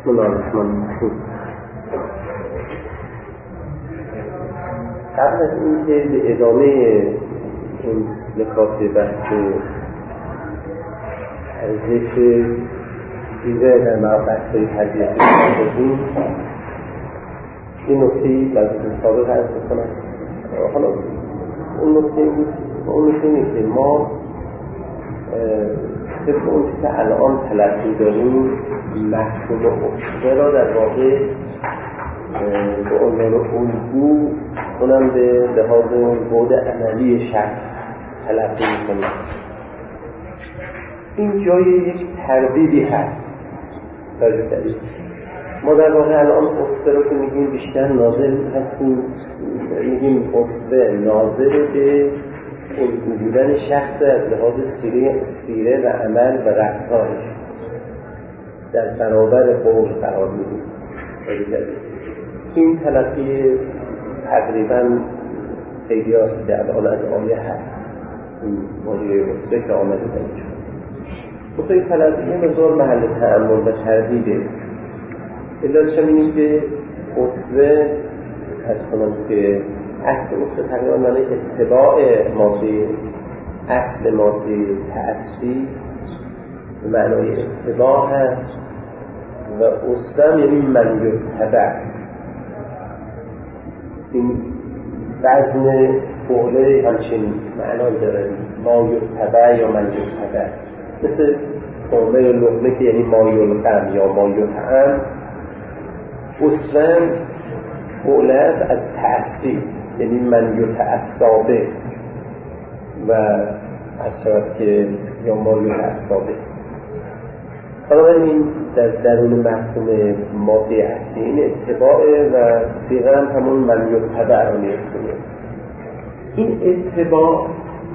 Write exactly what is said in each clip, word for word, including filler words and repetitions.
بسم الله الرحمن الرحیم. قبل از اینکه به ادامه این نکات بحث ارزش سیره در مباحث‌های تربیتی بپردازیم، این نکته‌ای در بحث سابق عرض می‌کنم. حالا اون نکته اون نکته اینه که ما طبق اون چیزی که الان تلقی داریم مفهوم اسوه را در واقع به عنوان الگو اونم به لحاظ بعد عملی شخص تلقی می‌کنیم. این جای یک تردیدی هست. توجه کنید. ما در واقع الان اسوه رو که میگیم بیشتر ناظر هستیم، میگیم اسوه ناظر به الگو بودن شخص از لحاظ سیره, سیره و عمل و رفتارش در برابر قول قرار میدیم. این تلقی تقریبا خیلی هست که الان از آیه هست، این موضوع اسوه که آمده در اینجا. خب این تلقی یه مقدار محل تأمل و تردیده. علتش هم اینه که اسوه از کنم که اصل اسوه تقریبا معنی اتباع ماده، اصل ماده تأثیر به معنای اتباع هست و اسوه یعنی من یتبع. این وزن فعله همچین معنی داره، ما یتبع یا من یتبع، مثل قومه یا لقمه که یعنی ما یلقم یا ما یطعم. اسوه فعله است از تأثیر، یعنی من یتعصابه و اصرات که یا ما یتعصابه. حالا این در درون مفهوم ماده اصلی این اتباعه و صیغه هم همون من یتبع رو میرسونه. این اتباع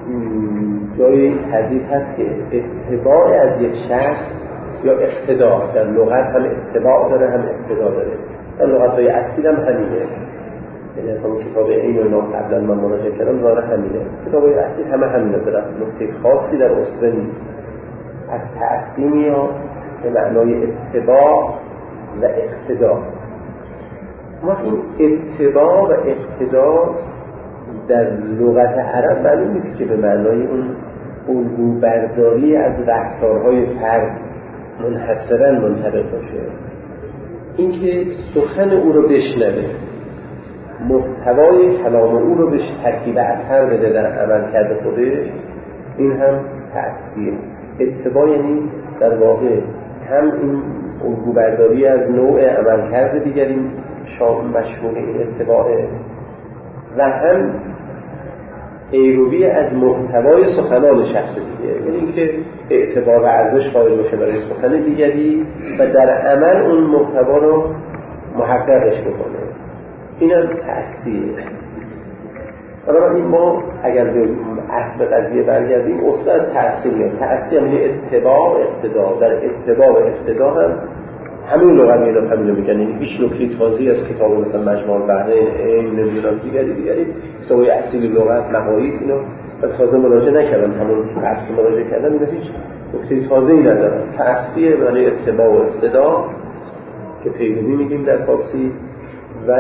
جای تردید هست که اتباع از یک شخص یا اقتدا، در لغت هم اتباع داره هم اقتدا داره، در لغت های اصلی هم همینه. یعنی همون کتاب این و نام قبلا من مراجعه کردم داره همینه. کتاب های اصلی همه همینه داره، نکته خاصی در اسوه نیست. از تأثیر میاد به معنای اتباع و اقتدا. ما این اتباع و اقتدا در لغت عرب معلوم نیست که به معنای اون الگو برداری از رفتارهای فرد منحصراً منطبق باشه. اینکه سخن او رو بشنوه، محتوای کلام او رو بهش ترکیب اثر بده در عمل کرده خودش، این هم تأثیر. اتباع یعنی در واقع هم این الگو برداری از نوع عمل کرده دیگری شامل مشمول این اتباعه و هم پیروی از محتوای سخنان شخص دیگه، یعنی اینکه اعتبار و ارزش قائل باشه برای سخن دیگری و در عمل اون محتوا رو محققش بکنه. این هم تأثیر. حالا این ما اگر به اصل قضیه برگردیم، اصلا از تأثیر میاد. تأثیر یعنی اتباع و اقتدا. در اتباع و اقتدا هم همین لغت میاد، همین رو میگن. یعنی هیچ نکته تازه‌ای از کتاب مثلا مجموع البحرین این نمیدونم دیگری دیگری کتاب‌های اصلی لغت مقاییس اینو و تازه مراجعه نکردم، همون قبل مراجعه کردم، اینا هیچ نکته تازه‌ای ندارن. تأثیر یعنی اتباع و اقتدا که پیروی میگیم در فارسی و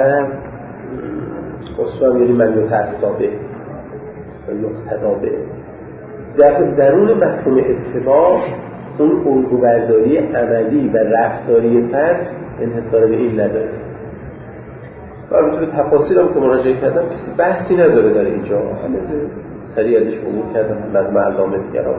اصلا یعنی من یتعصابه و یقتدا به. در درون مفهوم اتباع اون الگو برداری عملی و رفتاری فرد انحصار به این نداره. و البته تفاصیل هم که مراجعه کردم کسی بحثی نداره در اینجا، همه سریع ازش عبور کردم از معلومه دیگران.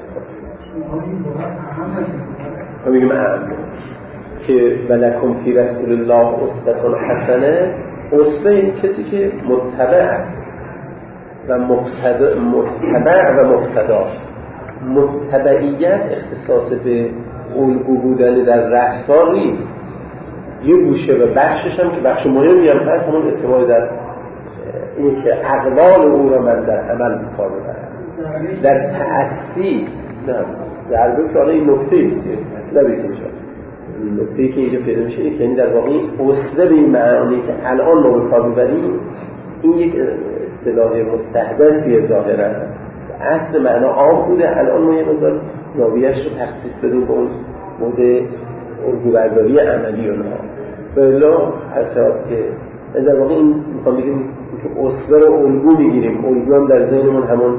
ما میگیم اهم که ولکم فی رسول الله اسوة حسنه. اسوه این کسی که متبع است و مقتدع متبع و مقتداست. متبعیت اختصاص به الگو بودن در رفتار نیست، یه گوشه و بخشش هم که بخش مهمی هم هست همون اتباع در این که اقوال او را من در عمل بکار ببرم. در تأثیر نه در واقع که آنه این نکته ایست نبیسیم شد نکته‌ای که اینجا پیدا میشه که یعنی در واقع اسوه به این معنی که الان ما به کار میبریم این یک اصطلاح مستحدثی ظاهرا، اصل معنا عام بوده، الان ما یه مقدار زاویه‌اش رو تخصیص بدیم به اون مورد الگوبرداری عملی اونها. بلا حساب که در واقع این میخوام بگیم که اسوه رو الگو میگیریم، الگو هم در ذهنمون همون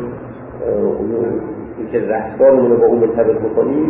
که رفتارمون رو با اون مرتبط بکنیم.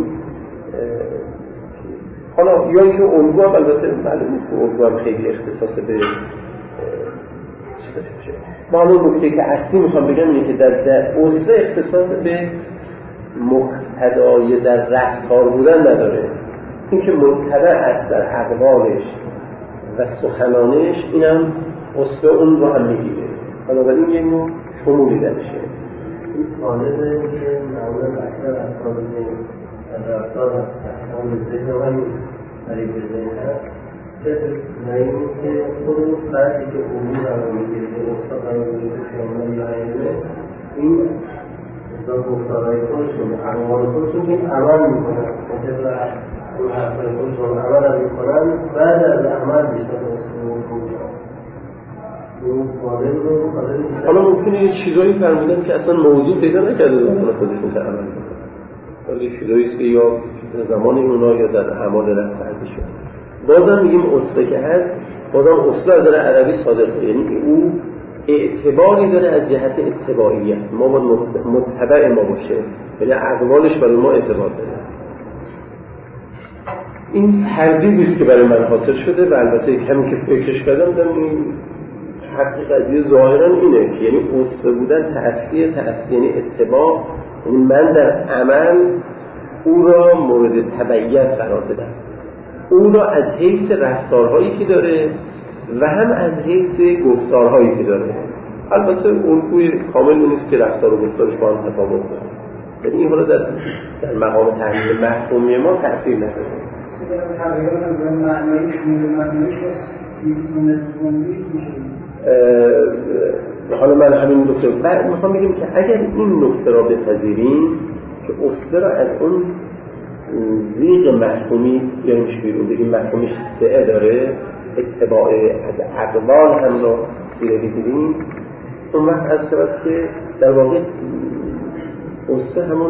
حالا یا اینکه الگو هم البته معلوم نیست که الگو هم خیلی اختصاص به چی داشته باشه. ما همون نکته که اصلی میخوام بگم اینه که در اسوه اختصاص به مقتدای در رفتار بودن نداره، این که متبع است در اقوالش و سخنانش، اینم اسوه اون رو هم میگیره. بنابراین یه نوع شمولی درشه. این طالبه که معمولا اکثر افراد رفتار هست احسان ذهن و همین طریق ذهن هست که نایمی که خود فردی که عمومی قرار میگیره که استاد قرار میگیره شامل یا اینه این اصلا گفتارهای خودشون اقوال خودشون این عمل میکنن مطبع اون حرفای خودشون عمل میکنن بعد از عمل بیشتر حالا ممکنه یه چیزایی فرمودن که اصلا موضوع پیدا نکرده زمان خودشون که عمل کنن، ولی چیزاییست که یا زمان اونا یا در اعمال رفتردی شد. بازم میگیم اسوه که هست، بازم اسوه از نظر عربی صادقه، یعنی او اعتباری داره از جهت اتباعیت، ما باید متبع ما باشه، یعنی اقوالش برای ما اعتبار داره. این تردیدیست که برای من حاصل شده و البته کمی که فکرش کردم دارم این حقیقتی ظاهرا اینه که یعنی اسوه بودن تأثیر تأثیر یعنی اتباع، یعنی من در عمل او را مورد تبعیت قرار بدم، او را از حیث رفتارهایی که داره و هم از حیث گفتارهایی که داره. البته الگوی کامل نیست که رفتار و گفتارش با هم تفاوت داره، یعنی این حالا در, در مقام تحلیل مفهومی ما تأثیر نداره. حالا من همین نکته بعد میخوام بگم که اگر این نکته را بپذیریم که اسوه را از اون زیغ مفهومی بیاریمش بیرون، بگیم مفهومش سعه داره، اتباع از اقوال هم را سیره بگیریم، اون وقت از شود که در واقع اسوه همون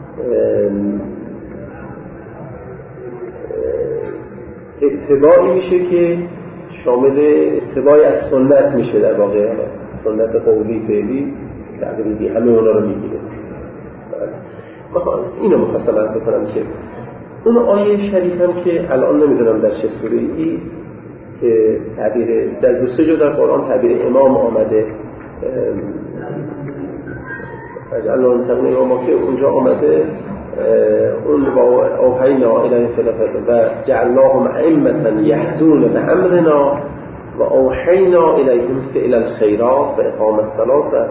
اتباعی میشه که شامل اتباعی از سنت میشه، در واقع سنت قولی فعلی تقریبی همه اونا رو میگیره. اینو مخواستم عرض بکنم که اون آیه شریف هم که الان نمیدونم در چه سوره ای که تعبیر در دو سه جا در قرآن تعبیر امام آمده، الان تقنیه ما که اونجا آمده اون با اوحینا الیهم و جعلناهم ائمة یهدون بامرنا و اوحینا الیهم فعل الخیرات و اقام الصلاة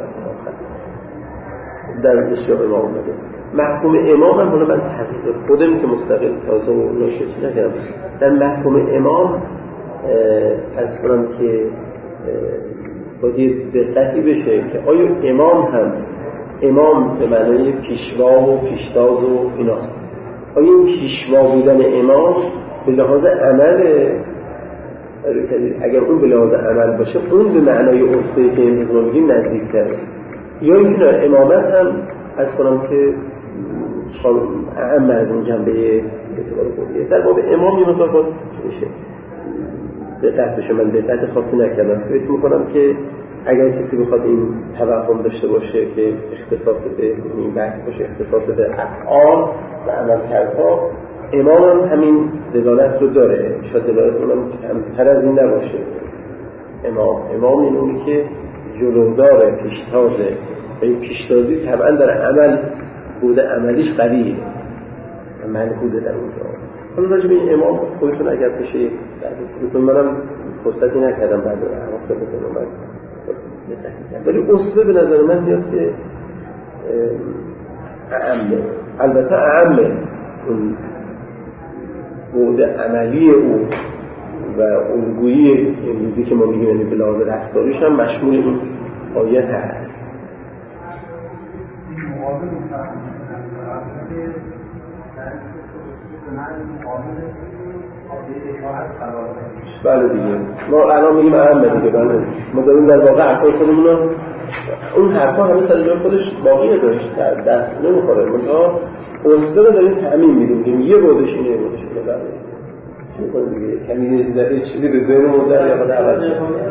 در بسیار امام آمده. مفهوم امام هم حالا من تحقیق خودم که مستقل تازه و نشست نکردم، در مفهوم امام از کنم که باید دقتی بشه که آیا امام هم امام به معنای پیشوا و پیشتاز و ایناست، آیا این پیشوا بودن امام به لحاظ عمل، اگر اون به لحاظ عمل باشه اون به معنای اسوه‌ای که امروز ما میگیم نزدیک‌تره، یا اینکه امامت هم از کنم که اهم از این جنبه اعتبار قولیه. در باب امام یه مقدار باید بشه دقت بشه، من دقت خاصی نکردم، فکر میکنم که اگر کسی بخواد این توهم داشته باشه که اختصاص به این بحث باشه اختصاص به افعال و عملکردها، امام هم همین دلالت رو داره، شاید دلالت اونم کمتر از این نباشه. امام امام این اونی که جلودار پیشتازه و این پیشتازی طبعا در عمل بوده، عملیش قویه منحوزه در اونجا. حالا راجب این امام خودتون اگر بشه بودتون منم فرصتی نکردم بعد رو عرفته بکنم من، ولی اسوه به نظر من میاد که اعمه، البته اعمه اون بود عملی او و الگویی امروزی که ما میگیم یعنی به لحاظ رفتاریش هم مشمول این آیه هست. بله دیگه ما الان میگیم اعمه دیگه، بله ما داریم در واقع حرفای خودمون رو، اون حرفا همه سر جای خودش باقیه داشت دست نمیخوره، منتها اسوه رو داریم تعمیم میدیم، یه بودش اینه یه بودش اینه. بله چون کنم دیگه کمی نیزده چیزی به ذهن مدر یا خدا عوض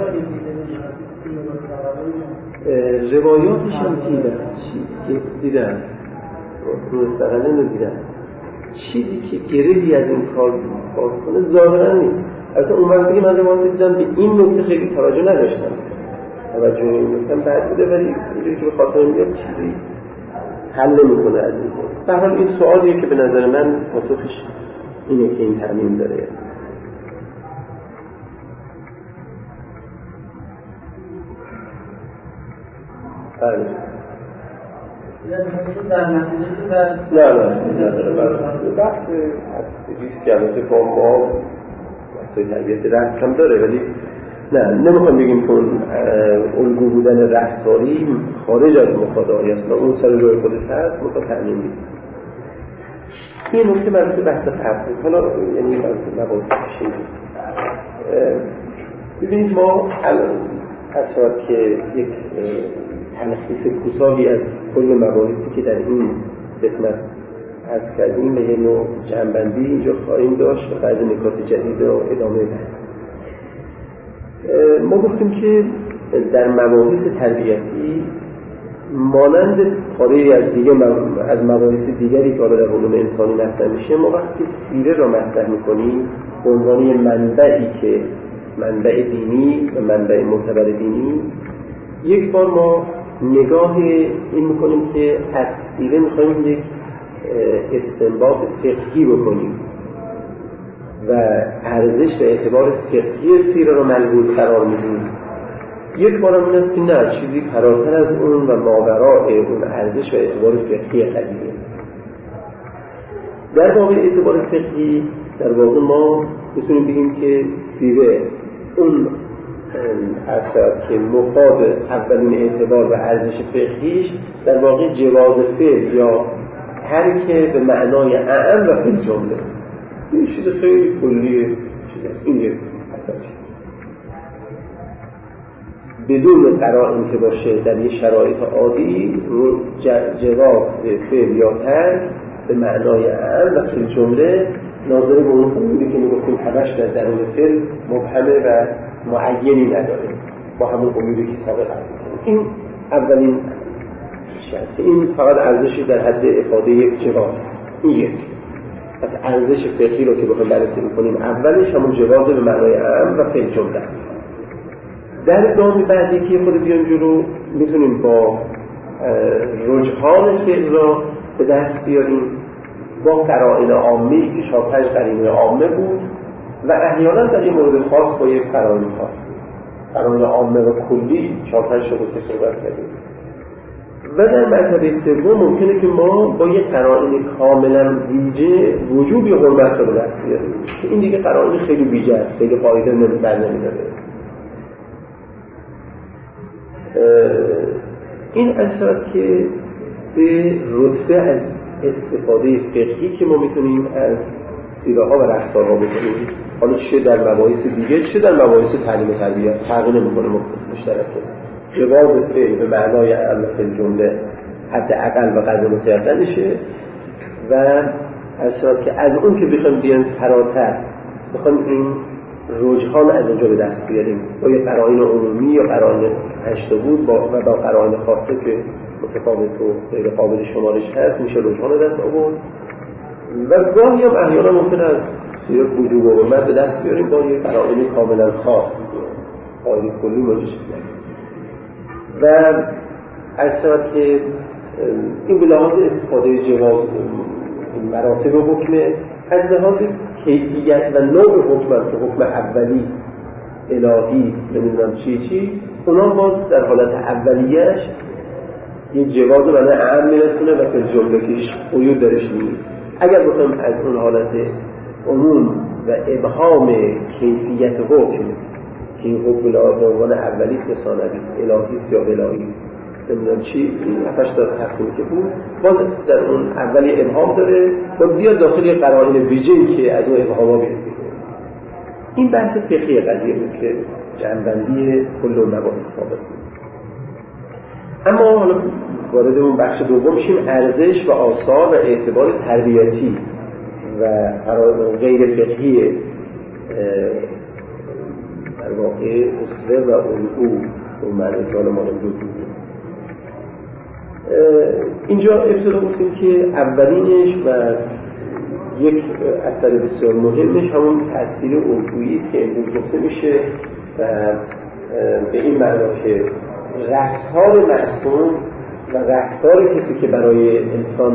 روایاتش هم دیدن چیزی که دیدن مستقله رو دیدن چیزی که گرهی از این کار باز کنه ظاهرا نیست. البته اون وقتی که من روایات دیدم به این نکته خیلی توجه نداشتم، توجه نمی‌کردم بعد بوده، ولی اینجوری که به خاطر میاد چیزی حل نمی‌کنه از این. به هر حال این سوالیه که به نظر من پاسخش اینه که این تعمیم داره. بله نه نه بحث حدیث که البته با ما بحثای تربیت رفت هم داره، ولی نه نمیخوام بگیم که الگو بودن رفتاری خارج از مقاداری است و اون سر روی خودش هست مقا تعمیم میده. این نکته مربوط به بحث فرق حالا یعنی مربوط به مباحث شیعه. ببینید ما الان اصلا که یک تلخیص کوتاهی از کل مباحثی که در این قسمت عرض کردیم به یه نوع جمع‌بندی اینجا خواهیم داشت و بعد نکات جدید رو ادامه بحث. ما گفتیم که در مباحث تربیتی مانند پاره از دیگه از مباحث دیگری که در علوم انسانی مطرح میشه، ما وقتی سیره را مطرح میکنیم به عنوان منبعی که منبع دینی و منبع معتبر دینی، یک بار ما نگاه این میکنیم که از سیره میخوایم یک استنباط فقهی بکنیم و ارزش و اعتبار فقهی سیره رو ملحوظ قرار میدیم. یک بار هم این است که نه، چیزی فراتر از اون و ماورای اون ارزش و اعتبار فقهی قضیه. در واقع اعتبار فقهی در واقع ما میتونیم بگیم که سیره اون اثر که مفاد اولین اعتبار و ارزش فقهیش در واقع جواز فعل یا ترک به معنای اعم و فی جمله. این چیز خیلی کلیه، این یک اثر بدون قرائن که باشه در یه شرایط عادی جواز فعل یا ترک به معنای اعم و فی جمله ناظر به اون قیودی که میگفتیم همش در درون فعل مبهمه و معینی نداره با همون قیودی که سابق هست. این اولین چیزی است که این فقط ارزشی در حد افاده یک جواز هست. این یک پس ارزش فقهی رو که بخوایم بررسی می‌کنیم اولش همون جواز به معنای اعم و فی جمله. در گام بعدی که خود بیان جلو میتونیم با رجحان فعل را به دست بیاریم با قرائن عامه‌ای که شاپنج قرینه عامه بود و احیانا در این مورد خاص با یک قرائن خاص قرائن عامه و کلی شاپنج شده که صحبت کردیم. و در مرتبه سوم ممکنه که ما با یک قرائن کاملا ویژه وجوب یا حرمت رو به دست بیاریم که این دیگه قرائن خیلی ویژه است، خیلی قاعده نمی‌بر نمی‌داره. این اثرات که به رتبه از استفاده فقهی که ما میتونیم از سیره ها و رفتارها بکنیم، حالا چه در مباحث دیگه چه در مباحث تعلیم و تربیت فرقی نمیکنه، مشترکه. جواز فعل به معنای اعم فی جمله حتی اقل و قدر متعددشه و اثرات که از اون که بخوایم بیان فراتر بخوایم این رجحان از اونجا به دست بیاریم با یه قرائن عمومی یا قرائن هشتا بود با و با قرائن خاصه که متفاوت و غیر قابل شمارش هست میشه رجحان دست آورد. و گاهی هم احیانا ممکنه از سیره وجوب و حرمت به دست بیاریم با یه قرائن کاملا خاص قاعده کلی موجود و اثرات که این به لحاظ استفاده جواز مراتب حکمه از لحاظ کیفیت و نوع حکم که حکم اولی الهی نمیدونم چی چی اونا باز در حالت اولیهش یه جواز رو به اعم میرسونه و که جمله کش قیود درش نیست. اگر بخوایم از اون حالت عموم و ابهام کیفیت حکم که این حکم به عنوان اولی ثانوی الهی یا الهی نمیدونم چی هفتش تا تقسیمی که بود باز در اون اولی ابهام داره و بیاد داخل قرائن ویژه‌ای که از اون ابهاما بیاد. این بحث فقهی قضیه بود که جنبندی کل مباحث ثابت بود. اما حالا وارد اون بخش دوم میشیم، ارزش و آثار و اعتبار تربیتی و غیر فقهی واقعه اسوه و الگو اون معنی که حالا ما رو بود. اینجا ابتدا گفتیم که اولینش و یک اثر بسیار مهمش همون تأثیر الگویی است که امروز گفته میشه و به این معنا که رفتار معصوم و رفتار کسی که برای انسان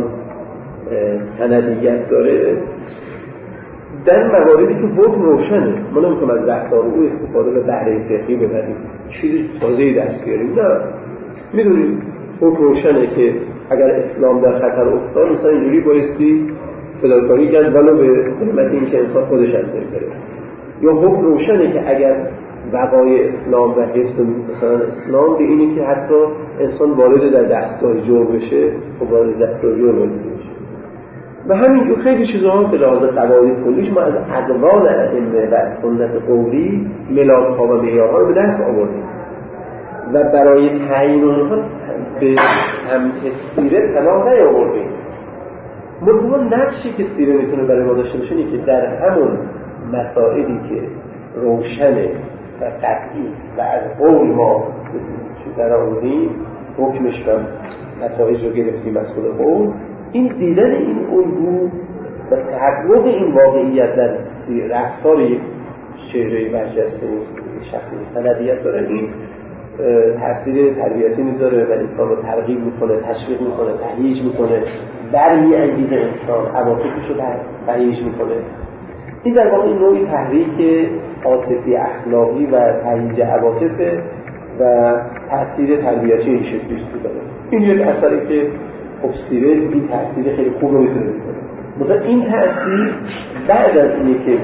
سندیت داره در مواردی که حکم روشنه. ما نمیخوایم از رفتار او استفاده به بهره فقهی ببریم، چیزی تازه‌ای دست بیاریم، نه، میدونیم حکم روشنه که اگر اسلام در خطر افتاد مثلا اینجوری بایستی فداکاری کرد ولو به قیمت این که انسان خودش از بین بره. یا حکم روشنه که اگر بقای اسلام و حفظ مثلا اسلام به اینه که حتی انسان وارد در دستگاه جور بشه و وارد دستگاه جور بشه. و همینجور خیلی چیزها به لحاظ قواعد کلیش ما از اقوال ائمه و سنت قولی ملاک‌ها و معیارها رو به دست آوردیم و برای تعیین اونها به سمت سیره پناه نیاوردیم. منتها نقشی که سیره میتونه برای ما داشته باشه اینه که در همون مسائلی که روشنه و قطعی و از قول ما در آوردیم حکمش و نتایج رو گرفتیم از خود قول، این دیدن این الگو و تحقق این واقعیت در رفتار یک چهره برجسته و شخصی سندیت داره، این تأثیر تربیتی میذاره و انسان رو ترغیب میکنه، تشویق میکنه، تهییج میکنه، برمی‌انگیزه انسان، عواطفش رو تهییج میکنه. این در واقع نوعی تحریک عاطفی اخلاقی و تهییج عواطف و تأثیر تربیتی این شکلی داره. این یک اثری که خب سیره این تأثیر خیلی خوب رو میتونه بکنه. مثلا این تأثیر بعد از اینه که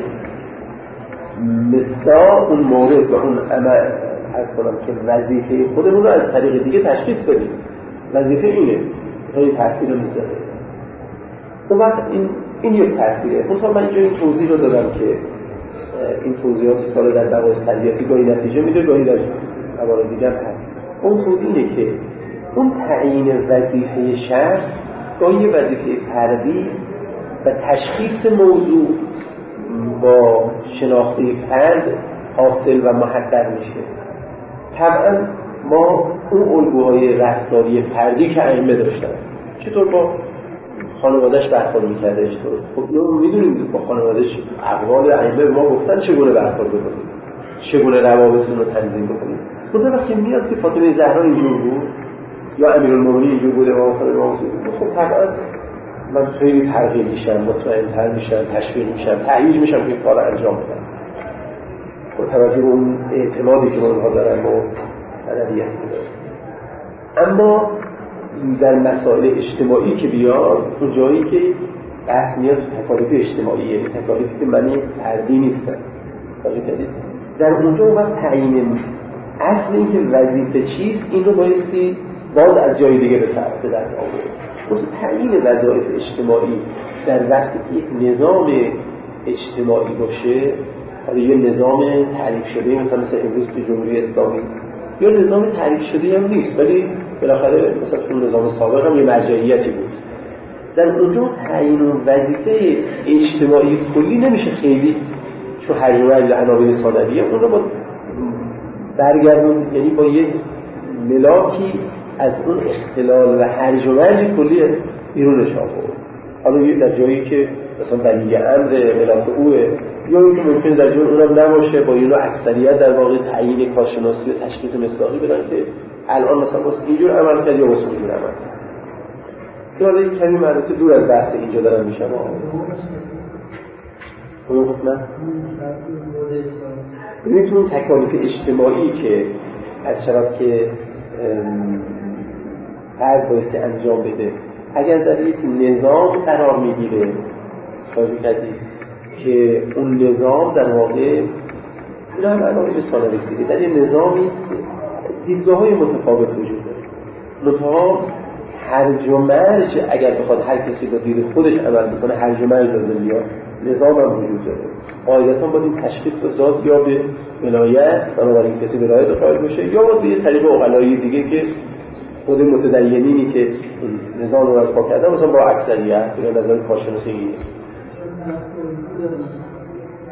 مصداق اون مورد و اون عمل از کنم که وظیفه خودمون رو از طریق دیگه تشخیص بدیم، وظیفه اینه این تأثیر رو میذاره. اون وقت این این یک تأثیره. مثلا من اینجا این توضیح رو دادم که این توضیحات که در بحث تربیتی گاهی نتیجه میده گاهی در موارد دیگه هم هست. اون توضیح اینه که اون تعیین وظیفه شخص گاهی وظیفه فردی و تشخیص موضوع با شناخته فرد حاصل و محقق میشه. طبعا ما اون الگوهای رفتاری فردی که ائمه داشتن چطور با خانواده‌اش برخورد می‌کرده، چطور خب اینو می‌دونیم با خانواده‌اش اقوال ائمه ما گفتن چگونه برخورد بکنید، چگونه روابطتون رو تنظیم بکنید. مثلا وقتی میاد که فاطمه زهرا اینجور بود یا امیرالمومنین اینجور بود امام حسین امام حسین، خب طبعا من خیلی ترغیب میشم، مطمئن‌تر میشم، تشویق میشم، تهییج میشم که کار انجام بدم با توجه به اون اعتمادی که اونها دارن و سندیت دارن. اما در مسائل اجتماعی که بیاد اون جایی که بحث میاد تکالیف اجتماعی، یعنی تکالیفی که معنی فردی نیستن، در اونجا وقت تعیین اصل این که وظیفه چیست این رو بایستی باز از جای دیگه به صرف دست آورد. تعیین وظایف اجتماعی در وقتی که یک نظام اجتماعی باشه، حالا یه نظام تعریف شده مثلا مثل امروز که جمهوری اسلامی یا نظام تعریف شده هم نیست ولی بالاخره مثلا اون نظام سابق هم یه مرجعیتی بود، در اونجا تعیین وظیفه اجتماعی کلی نمیشه خیلی چون حجمه از عناوین ثانویه اون رو با برگردون، یعنی با یه ملاکی از اون اختلال و هرج و مرج کلی بیرونش آورد. حالا یه در جایی که مثلا ولی امر ملاک اوه یا اینکه ممکن در جون اونم نباشه با اینو اکثریت در واقع تعیین کارشناسی و تشخیص مصداقی بدن که الان مثلا واسه اینجور عمل کرد یا واسه اونجور عمل کرد. که حالا این کمی مربوط دور از بحث اینجا دارم میشم. اون قسمت میتونیم تکالیف اجتماعی که از شرط که هر بایستی انجام بده اگر در یک نظام قرار میگیره توجه کردید که اون نظام در واقع این هم عناوین ثانویستی که در یک نظامی است دیدگاه‌های متفاوت وجود داره، منتها هرج و مرج اگر بخواد هر کسی با دید خودش عمل بکنه هرج و مرج لازم بیاد، نظام هم وجود داره. قاعدتاً باید این تشخیص رو داد یا به ولایت بنابراین کسی ولایت قائل بشه یا باید به یه طریق عقلایی دیگه که خود متدینینی که نظام رو رفع کردن مثلا با اکثریت به نظر کارشناسی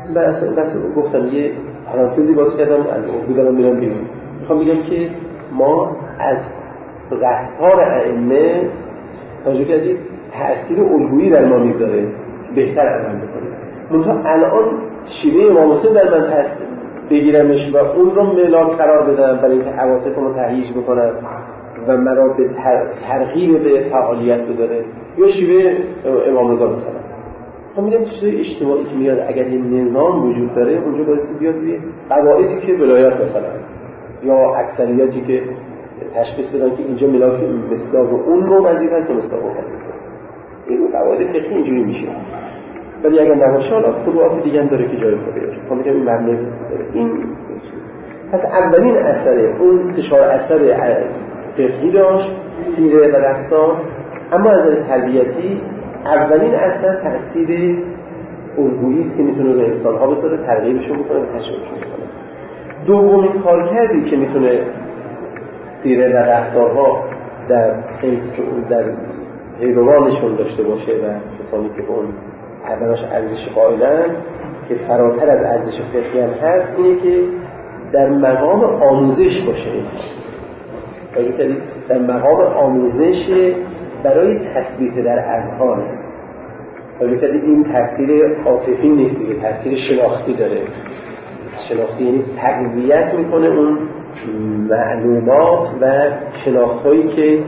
بس بس گفتم یه پرانتزی باز کردم از اون دارم میرم بیرون. میخوام بگم که ما از رفتار ائمه توجه کردید تأثیر الگویی در ما میذاره بهتر عمل بکنیم. منتها الان شیوه امام حسین در من تأثیر بگیرمش و اون رو ملاک قرار بدم برای اینکه عواطفم رو تهییج بکنم و مرا به ترغیب به فعالیت بداره، یا شیوه امام رضا مثلا ما میگم چیزای اجتماعی که میاد اگر یه نظام وجود داره اونجا باید بیاد روی قواعدی که ولایت مثلا یا اکثریتی که تشخیص بدن که اینجا ملاک مصداق اون رو وظیفه است و مصداق اون این قواعد فقهی اینجوری میشه. ولی اگر نباشه حالا فروعات دیگه هم داره که جای خودش ما میگم این مبنای داره. این پس اولین اثر اون سه چهار اثر فقهی داشت سیره و رفتار، اما از نظر تربیتی اولین اثر تأثیر الگویی است که میتونه به انسان‌ها بذاره، ترغیبشون بکنه و تشویقشون بکنه. دومین کارکردی که میتونه سیره و رفتارها در در پیروانشون داشته باشه و کسانی که به اون ارزش ارزش قائلن که فراتر از ارزش فقهی هم هست، اینه که در مقام آموزش باشه. یعنی در مقام آموزش برای تثبیت در اذهان. یعنی این تاثیر عاطفی نیست دیگه، تاثیر شناختی داره. شناختی یعنی تقویت میکنه اون معلومات و شناخت‌هایی که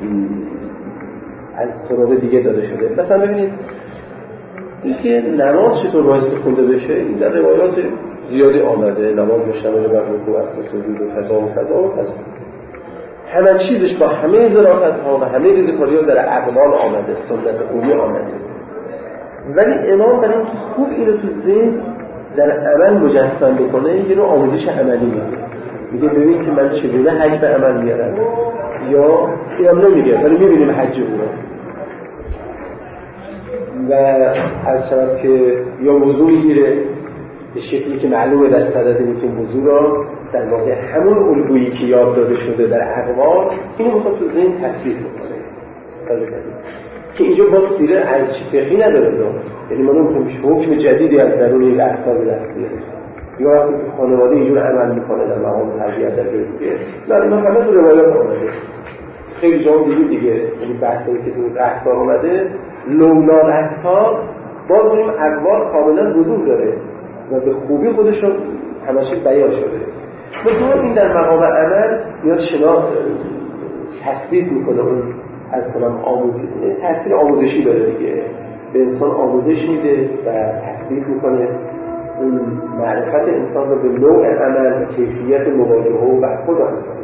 از طرق دیگه داده شده. مثلا ببینید اینکه نماز چطور باعث خونده بشه، این در روایات زیادی آمده. نماز مشتمل بر رکوع است و سجود و قضا و قضا و قضا، همه چیزش با همه ظرافت‌ها و همه ریزکاری‌ها در اقوال آمده، سنت قومی آمده. ولی امام برای اینکه خوب اینو تو ذهن در عمل مجسم بکنه یه نوع آموزش عملی میده. میگه ببین که من چگونه حج به عمل میارم، یا اینم نمیگه ولی میبینیم حج او رو. و از شما که یا موضوع میگیره به شکلی که معلومه در صدد این موضوع را در واقع همون الگویی که یاد داده شده در اقوال اینو میخواد تو ذهن تصویر بکنه. که اینجا با سیره ارزش فقهی نداره، یعنی ما نمیتونیم حکم جدیدی از درون این احکام دست بیاریم. یا وقتی که خانواده اینجور عمل میکنه در مقام تربیت در جای دیگه، نه اینا همه تو روایات آمده. خیلی جام دیگه دیگه یعنی بحثایی که تو رفتار اومده لولا رفتار باز اون اقوال کاملا وجود داره و به خوبی خودش رو همش بیان شده. مثلا این در مقام عمل میاد شناخت تثبیت میکنه اون از کنم آموزش، تاثیر آموزشی داره دیگه، به انسان آموزش میده و تثبیت میکنه اون معرفت انسان رو به نوع عمل و کیفیت مواجهه و برخورد انسان.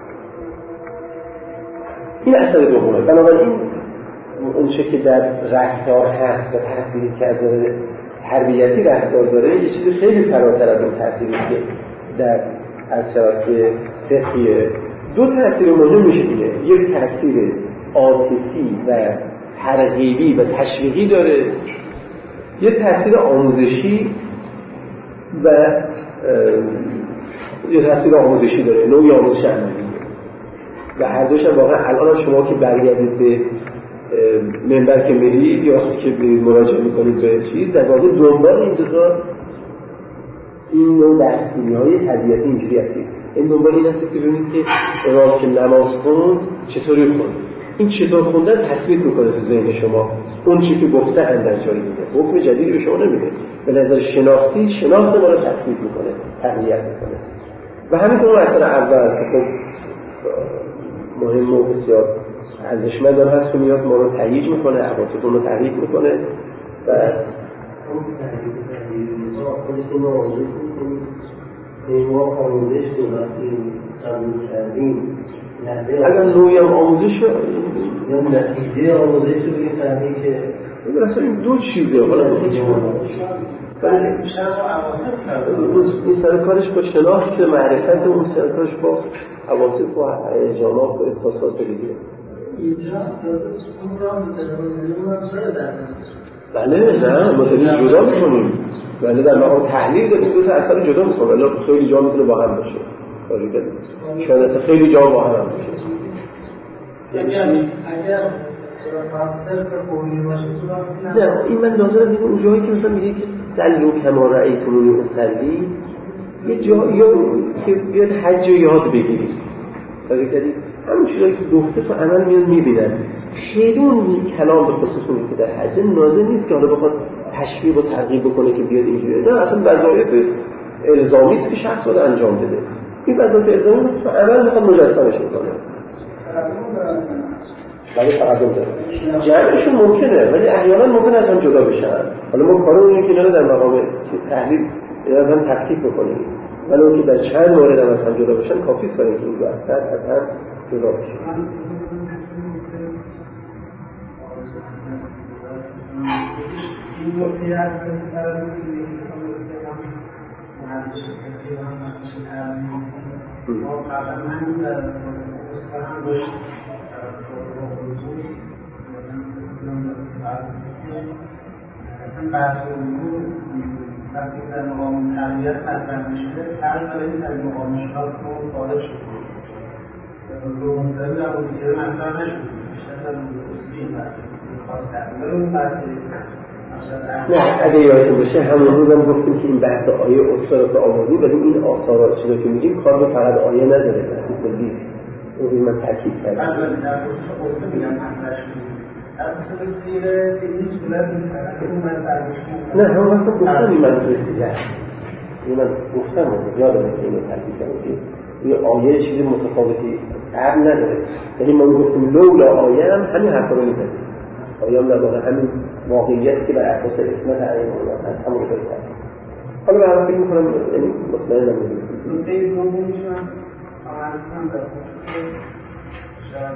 این اثر دومه. بنابراین اون چه که در رفتار هست و تأثیری که از تربیتی رفتار داره یه چیز خیلی فراتر از اون تأثیری که در از شرایط فقهیه. دو تأثیر مهم میشه دیگه، یک تأثیر عاطفی و ترغیبی و تشویقی داره، یک تأثیر آموزشی و یک تأثیر آموزشی داره، نوعی آموزش عملی. و هر دوش هم واقعا الان شما که برگردید به منبر که میرید یا که مراجعه میکنید به چیز، در واقع دنبال این دوتا این نوع درس‌های تربیتی اینجوری هستید. این دنبال این هستید که ببینید که امام که نماز خوند چطوری خوند، این چطور خوندن تثبیت میکنه تو ذهن شما اون چی که گفته اندر جایی میده، حکم جدیدی به شما نمیده، به نظر شناختی شناخت ما رو تثبیت میکنه، تقویت میکنه. و همینطور اصلا اول که خب مهم و بسیار ارزشمند هست که میاد ما رو تهییج میکنه، عواطفمون رو تحریک میکنه و اون تحریک خودتون رو آموزش میکنید. ما آموزش رو وقتی قبول کردیم اگر نوعی هم آموزش یا نتیجه آموزش رو بگید تحریک اصلا این دو چیزه. حالا این سر کارش با شناخت معرفت، اون سر کارش با عواطف و هیجانات و احساسات دیگه. بله نه متوجه جدا میکنیم، ولی در مقام تحلیل داریم دو تا اثر جدا میکنیم، ولی خیلی جا میتونه با هم باشه. شاید خیلی جا با هم باشه. یعنی اگر نه این من ناظرم میگه اون جایی که مثلا میگه که سلو کما رأیتمونی اصلی یه جایی که بیاد حج رو یاد بگیرید کاری کردید همون چیزایی که گفته تو عمل میاد میبینن. خیلی اون کلام به خصوص اون که در حج نازل نیست که حالا بخواد تشویق و ترغیب بکنه که بیاد اینجوری، نه اصلا وظایف الزامی است که شخص رو انجام بده. این وظایف الزامی رو تو عمل میخواد مجسمش کنه. ولی تقدم داره جمعشون ممکنه ولی احیانا ممکنه از هم جدا بشن. حالا ما کارمون اینه که اینا رو در مقام تحلیل از هم تفکیک بکنیم ولی اون که در چند مورد هم از هم جدا بشن کافی است برای اینکه این دو اثر از هم جدا بشن. این وقتی از من بحث علوم وقتی در مقام تربیت مطرح میشه هر کاری از مقام شناخت رو خارج شد رو مطلبی در حوزه مطرح نشد بیشتر در حوزه خاص کرد ولی اون بحث نه اگه یادتون باشه همون روز هم گفتیم که این بحث آیه اصطلاح آموزی ولی این آثار چیزی که میگیم کار به فقط آیه نداره بحثی کلی اون من تاکید کردم. من در خصوص میگم مطرح شد در خصوص سیره این صورت اون من سرگشت نه هم وقتا گفتم این من رسیده این من گفتم یادم که اینو تاکید کردم که این آیه چیز متفاوتی قبل نداره یعنی ما گفتیم لولا آیه هم همین حرفا رو میزنیم آیه هم در واقع همین واقعیت که بر اساس اسمت عین الله هست همون رو داریم. حالا به همه فکر میکنم یعنی مطمئن نمیدونم نکته دوم میشونم آمدتونم در خصوص شاید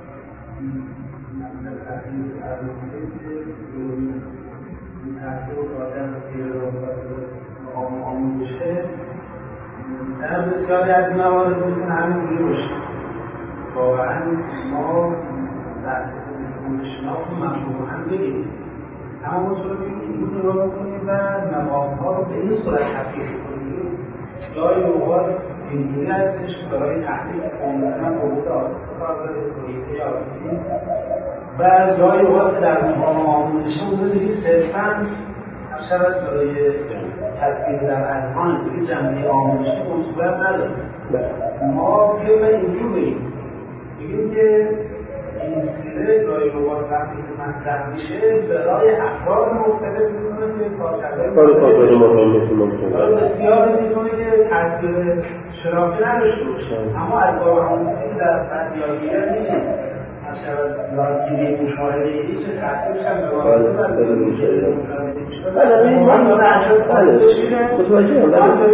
نظر تحلیل از نظر که این تحصیل و قادر مسیر رو آموزشه در بسیاری از موارد میتونه همینجوری باشه. واقعا ما بحث شناخت و مفهوم هم بگیریم اما ما طور بگیم این رو رو کنیم و مقام‌ها رو به این صورت تفکیک کنیم جای اوقات اینجوری هستش که برای تحلیل عمدتاً حقوق عاطفی کار داره پروژه عاطفی و جای اوقات در مقام آموزش اون دیگه صرفاً شاید برای تصویر در اذهان دیگه جنبه آموزشی اصولا نداره. ما بیایم اینجور بگیم بگیم که این سیره جای اوقات وقتی که مطرح میشه برای افراد مختلف میتونه که کارکردهای مختلف بسیار میتونه که تاثیر شناختی نداشته باشه اما از کار آموزشی در بسیاریه نیست مثلا یادگیری مشاهده‌ای چه تاثیرش هم به واسطه بسیاری میشه بله این متوجه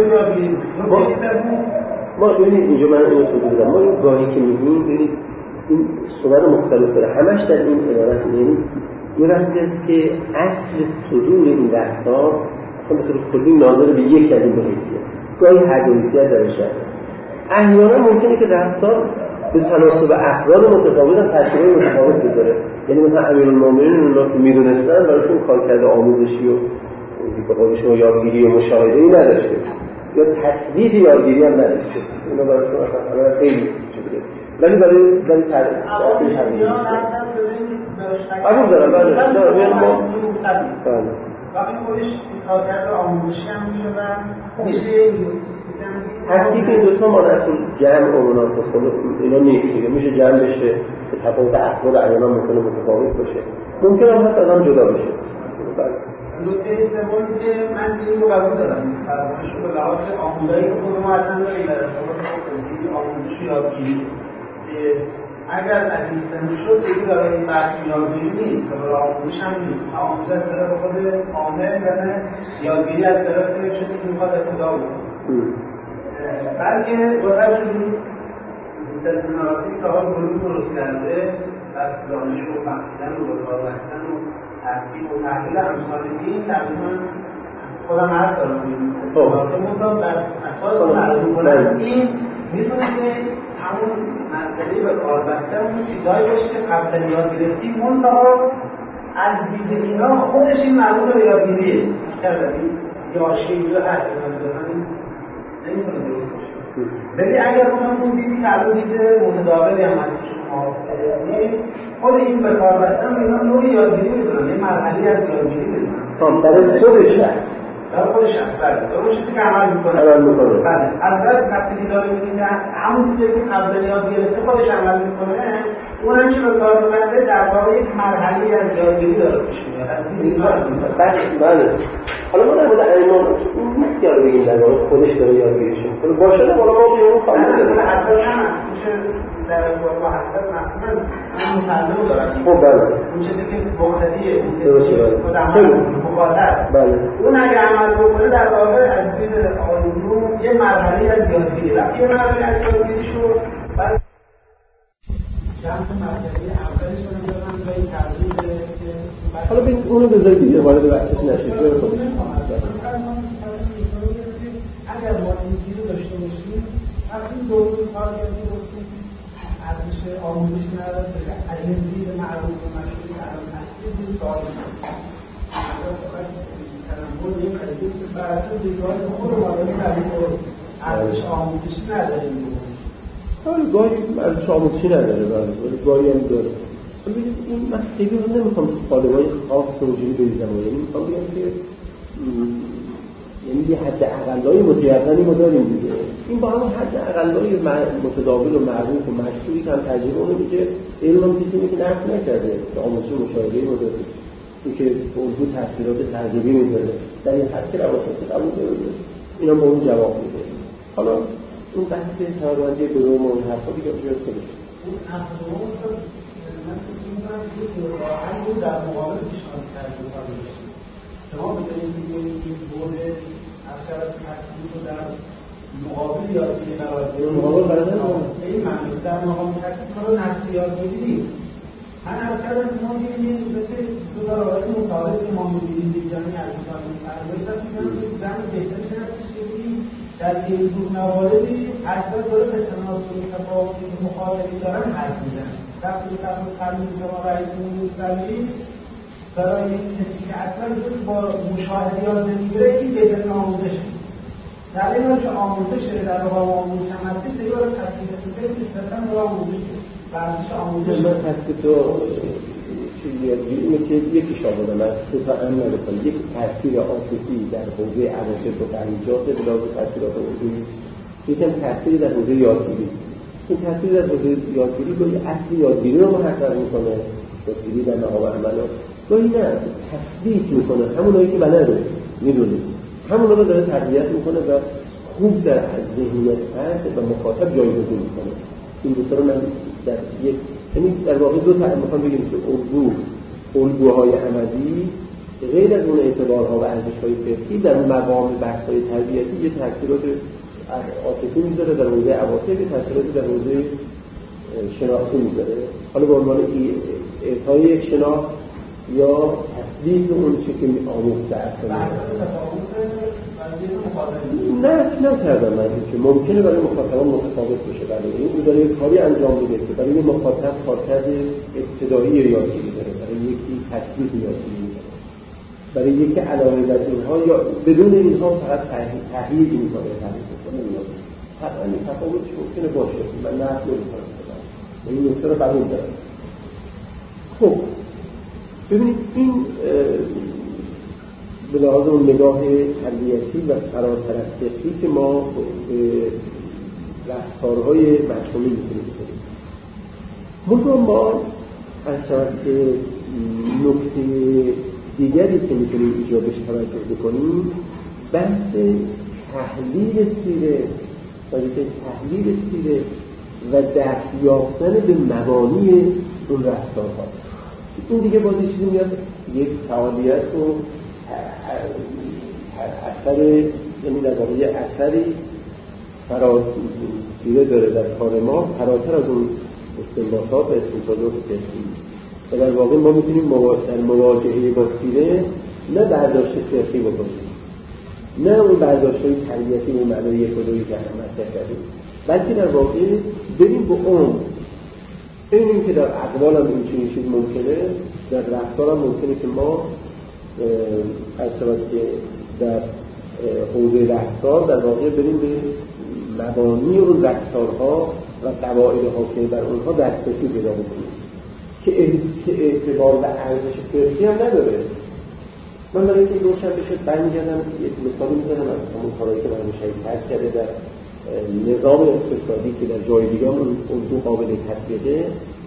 هم ما ببینید اینجا من اینو توضیح بدم ما این گاهی که میگیم ببینید این صور مختلف داره همش در این عبارت یعنی یه وقتی است که اصل صدور این رفتار اصلا به طور کلی ناظر به یک از این دو حیثیت گاهی هر دو حیثیت درش هست. احیانا ممکنه که رفتار به تناسب افراد متفاوت هم تاثیرات متفاوت بذاره یعنی مثلا امیرالمومنین اونا که میدونستن براشون کارکرد آموزشی و به قولشون یادگیری و مشاهده‌ای نداشته یا تصدیق یادگیری هم نداشته اونا براشون اصلا خیلی چیزه ولی برای برای تعریف قبول دارم بله نه ما بله وقتی خودش کارکرد آموزشی هم میشه و میشه تحقیق این دوتا ما اصلا جمع و مناسب اینا نیست میشه جمع بشه به تفاوت افراد احیانا ممکنه متفاوت باشه ممکنه هم حتی از هم جدا بشه. نکته سومی که من این رو قبول دارم فرمایش رو به لحاظ آموزشی که خود ما اصلا داریم در ارتباط آموزش یادگیری اگر تدریس نمیشد دیگه برای این بحث یادگیری نیست برای آموزش هم نیست آموزش از طرف خود عامل و یادگیری از طرف کسی که میخواد ابتدا بکنه بلکه با توجه به سلسله‌ای که حال علوم درست کرده از دانش و فهمیدن و بکار بستن و تحقیق و تحلیل امثال این تقریبا خودم حرف دارم که بر اساس معلوم کنن این میتونه که همون منطقی به کار بستن اون چیزایی باشه که قبل یاد گرفتیم منتها از دید اینا خودش این معلوم به یادگیریه کردن یا شیعه هست نمیتونه درست باشه ولی اگر اون دیدی که الان دید متداولی هم هست محافظتی خود این به کار بستن اینا نوعی یادگیری میدونن، یه مرحله از یادگیری میدونن. خب برای خودش هست. برای خودش هست. بله. اون چیزی که عمل میکنه. عمل میکنه. بله. اول وقتی که داره میگه همون چیزی که قبل یاد گرفته خودش عمل میکنه، اونم که به کار بنده در واقع یک مرحله از یادگیری داره پیش میاد. بله بله. حالا ما در مورد ایمان این نیست که رو بگیم در واقع خودش داره یادگیریش میکنه. باشه نه حالا ما به اون خواهیم داریم. حتی هم میشه در واقع حسب مثلا من متعلق دارم. خب بله. اون چیزی که مقتضیه درسته مقادر. بله. اون اگه عمل بکنه در واقع از دید آیون یه مرحله از یادگیری. وقتی یه مرحله از یادگیری شد بعد جمع مرحله اولش رو دارم به این تغییر حالا ببین اونو بذار دیگه وارد بحثش نشید. اگر ما این چیزو داشته باشیم از این دور کار کردیم ارزش آموزش نداره که علمی به معروف و مشهور الان اصلی بود سوال می‌کنه. اگر فقط تنبول یک قضیه که بعد از دیگران خود رو وارد کردیم ارزش آموزشی نداریم. حالا گاهی ارزش آموزشی نداره ولی گاهی هم داره. ببینید این من خیلی رو نمیخوام قالب‌های خاص اونجوری بریزم، یعنی میخوام بگم که یعنی یه حد اقلای متیقنی ما داریم دیگه. این با همون حد اقلای متداول و معروف و مشهوری که هم تجربه اونو میگه علم هم کسی که نقد نکرده که آموزش مشاهده‌ای ما داره، این که موضوع تاثیرات تجربی میذاره در این حد که رواشت قبول داره، اینا با اون جواب میده. حالا اون بحث تقریباً گروه و حرفا دیگه اونجا خودش اون اخلاق من فکر می‌کنم که واقعاً رو در مقابل پیشنهاد کرده باشه. شما ببینید که این بود اکثر از تصمیم رو در مقابل یادگیری قرار داده. مقابل قرار داده. این معنی در مقابل تصمیم کار نفسی یادگیری نیست. من اکثر از ما می‌بینیم مثل دو تا روایت متعارف که ما می‌بینیم دیگرانی از کتاب تربیت هست می‌گن که زن بهتر شناخته شدی در این دو مواردی اکثر داره به تناسب تفاوتی که مخاطبی دارن حرف می‌زنن. وقتی که طرف قلبی شما رئیس جمهوری برای کسی که اصلا با مشاهده یاد نمیگیره این بهترین آموزش در این حال که آموزش در راه آموزش هم هستش دیگه برای تصویب کنید که نسبتاً راه آموزش ورزش آموزش من تصویب تو چیزی یادگیری اینه که یکی شامل من سه تا امن نکنم، یک تاثیر عاطفی در حوزه عواطف و تغییرات بلاغ تاثیرات عضوی، یکم تاثیر در حوزه یادگیری. این تاثیر در حوزه یادگیری با یه اصل یادگیری رو محقق میکنه، یادگیری در مقام عملات گاهی نه تثبیت میکنه همونایی که بلده میدونه، همونا رو داره تربیت میکنه و خوب در ذهنیت فرد و مخاطب جایگزین میکنه. این دو تا رو من در یک یعنی در واقع دو تا میخوام بگم که الگو الگوهای عملی غیر از اون اعتبارها و ارزش‌های فقهی در مقام بحث‌های تربیتی یه تاثیرات عاطفی میذاره در حوزه عواطف، یه تاثیراتی در حوزه شناختی میذاره. حالا به عنوان اعطای یک شناخت یا تثبیت اون چی که آموخته است. نه نه کردم من که ممکنه برای مخاطبان متفاوت بشه، برای این اون داره یک کاری انجام میده که برای یک مخاطب کارکرد ابتدایی یادگیری داره، برای یکی تثبیت یادگیری داره، برای یکی علاوه بر اینها یا بدون اینها فقط تحلیل میکنه، تحلیل میکنه میاد. حتما این تفاوت ممکنه باشه، من نه نمی‌کنم. این نکته رو قبول دارم. خب ببینید این به لحاظ اون نگاه تربیتی و فراتر از فقهی که ما به رفتارهای مفهومی میتونیم بکنیم. منطقه ما از شرط نکته دیگری که میتونیم اینجا بهش توجه بکنیم بحث تحلیل سیره و تحلیل سیره و دست یافتن به مبانی اون رفتارها. این دیگه باز چیزی میاد یک فعالیت و اثر، یعنی در واقع اثری فراتر داره در کار ما فراتر از اون استنباطات و استنتاجات فقهی و در واقع ما میتونیم در مواجهه با سیره نه برداشت فقهی بکنیم، نه اون برداشت‌های تربیتی به معنای یک و دویی که مطرح کردیم، بلکه در واقع بریم به اون این این که در اقوال هم این چنین چیز ممکنه، در رفتار هم ممکنه که ما از سبب که در حوزه رفتار در واقع بریم به مبانی اون رفتارها و قواعد حاکم بر اونها دسترسی پیدا بکنیم که اعتبار و ارزش فقهی هم نداره. من برای اینکه روشن بشه برمیگردم یک مثالی میزنم از همون کارهایی که مرحوم شهید ترک کرده در نظام اقتصادی که در جای دیگه هم اون دو قابل تطبیقه.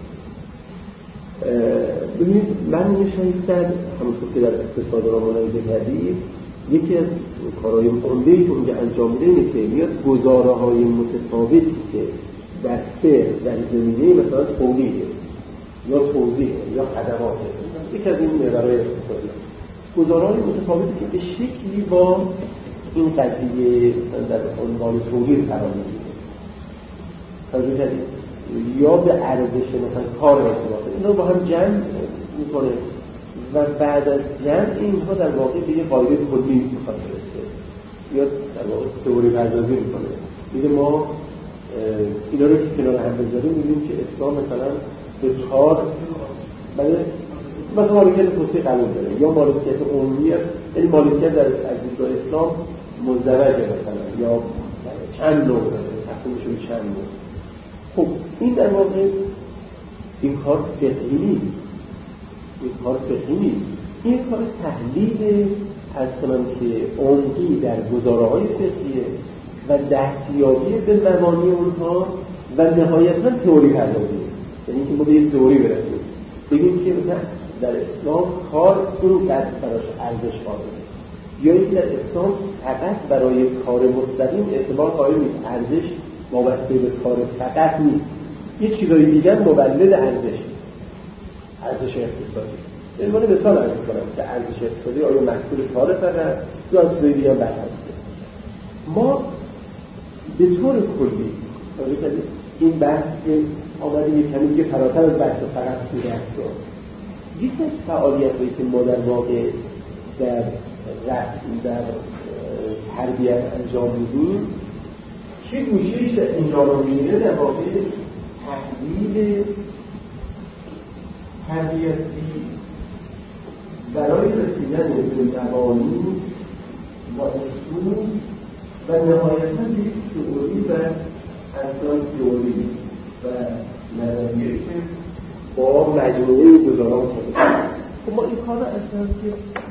ببینید مرحوم شهید ترک همونطور که در اقتصاد را ملاحظه کردید یکی از کارهای عمده‌ای که اونجا انجام میده اینه که میاد گزاره‌های متفاوتی که در فقه در زمینه مثلا تولیده یا توزیع یا خدمات یکی از این محورهای اقتصادی گزاره‌های متفاوتی که به شکلی با این قضیه در عنوان تولید قرار میگیره توجه کردید یا به ارزش مثلا کار ارتباطه اینا با هم جمع میکنه و بعد از جمع اینها در واقع به یه قاعده کلی میخواد برسه یا در واقع تئوری پردازی میکنه. میگه ما اینا رو که کنار هم بذاریم میبینیم که اسلام مثلا به چهار بله مثلا مالکیت توسعه قبول داره یا مالکیت عمومیه، یعنی مالکیت در از دیدگاه اسلام مزدوجه مثلا یا چند نوع داره تقسیم میشه به چند نوع. خب این در واقع این کار فقهی نیست، این کار فقهی نیست، این کار تحلیل از کنم که عمقی در گزاره‌های فقهیه و دستیابی به مبانی اونها و نهایتاً تئوری پردازی، یعنی که ما به یک تئوری برسیم بگیم که مثلا در اسلام کار اینقدر براش ارزش قائله یا اینکه در اسلام فقط برای کار مستقیم اعتبار قائل نیست، ارزش وابسته به کار فقط نیست، یه چیزای دیگه مولد ارزش ارزش اقتصادی. به عنوان مثال عرض می‌کنم که ارزش اقتصادی آیا محصول کار فقط یا از چیزای دیگه هم برخواسته. ما به طور کلی این بحث که آمده یک کمی که فراتر از بحث فقط بوده است یکی از فعالیت‌هایی که ما در واقع در در تربیت انجام میدیم چه گوشه‌ایش اینجا رو می‌بینه در واقع تحلیل تربیتی برای رسیدن به مبانی و اصول و نهایتاً یک تئوری و اصلا تئوری و نظریه که با مجموعه گزاران کنیم. خب ما این کار اصلا که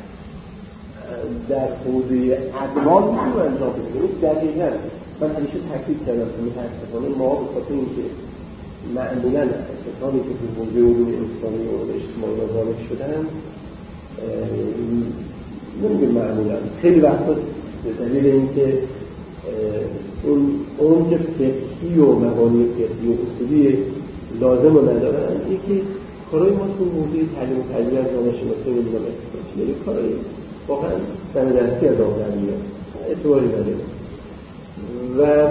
در حوزه اقوال میتونیم انجام بدیم. دقیقاً من همیشه تاکید کردم که متاسفانه ما به خاطر اینکه معمولاً کسانی که تو حوزه علوم انسانی و علوم اجتماعی وارد شدن نمیگم معمولاً خیلی وقتا به دلیل اینکه اون اون که فقهی و مبانی فقهی و اصولی لازم رو ندارن یکی کارهای ما تو حوزه تعلیم و تربیت از جامعه شناسی و نظام اقتصادی یعنی کارهای واقعا دم دستی از آن در میاد اعتباری نداره و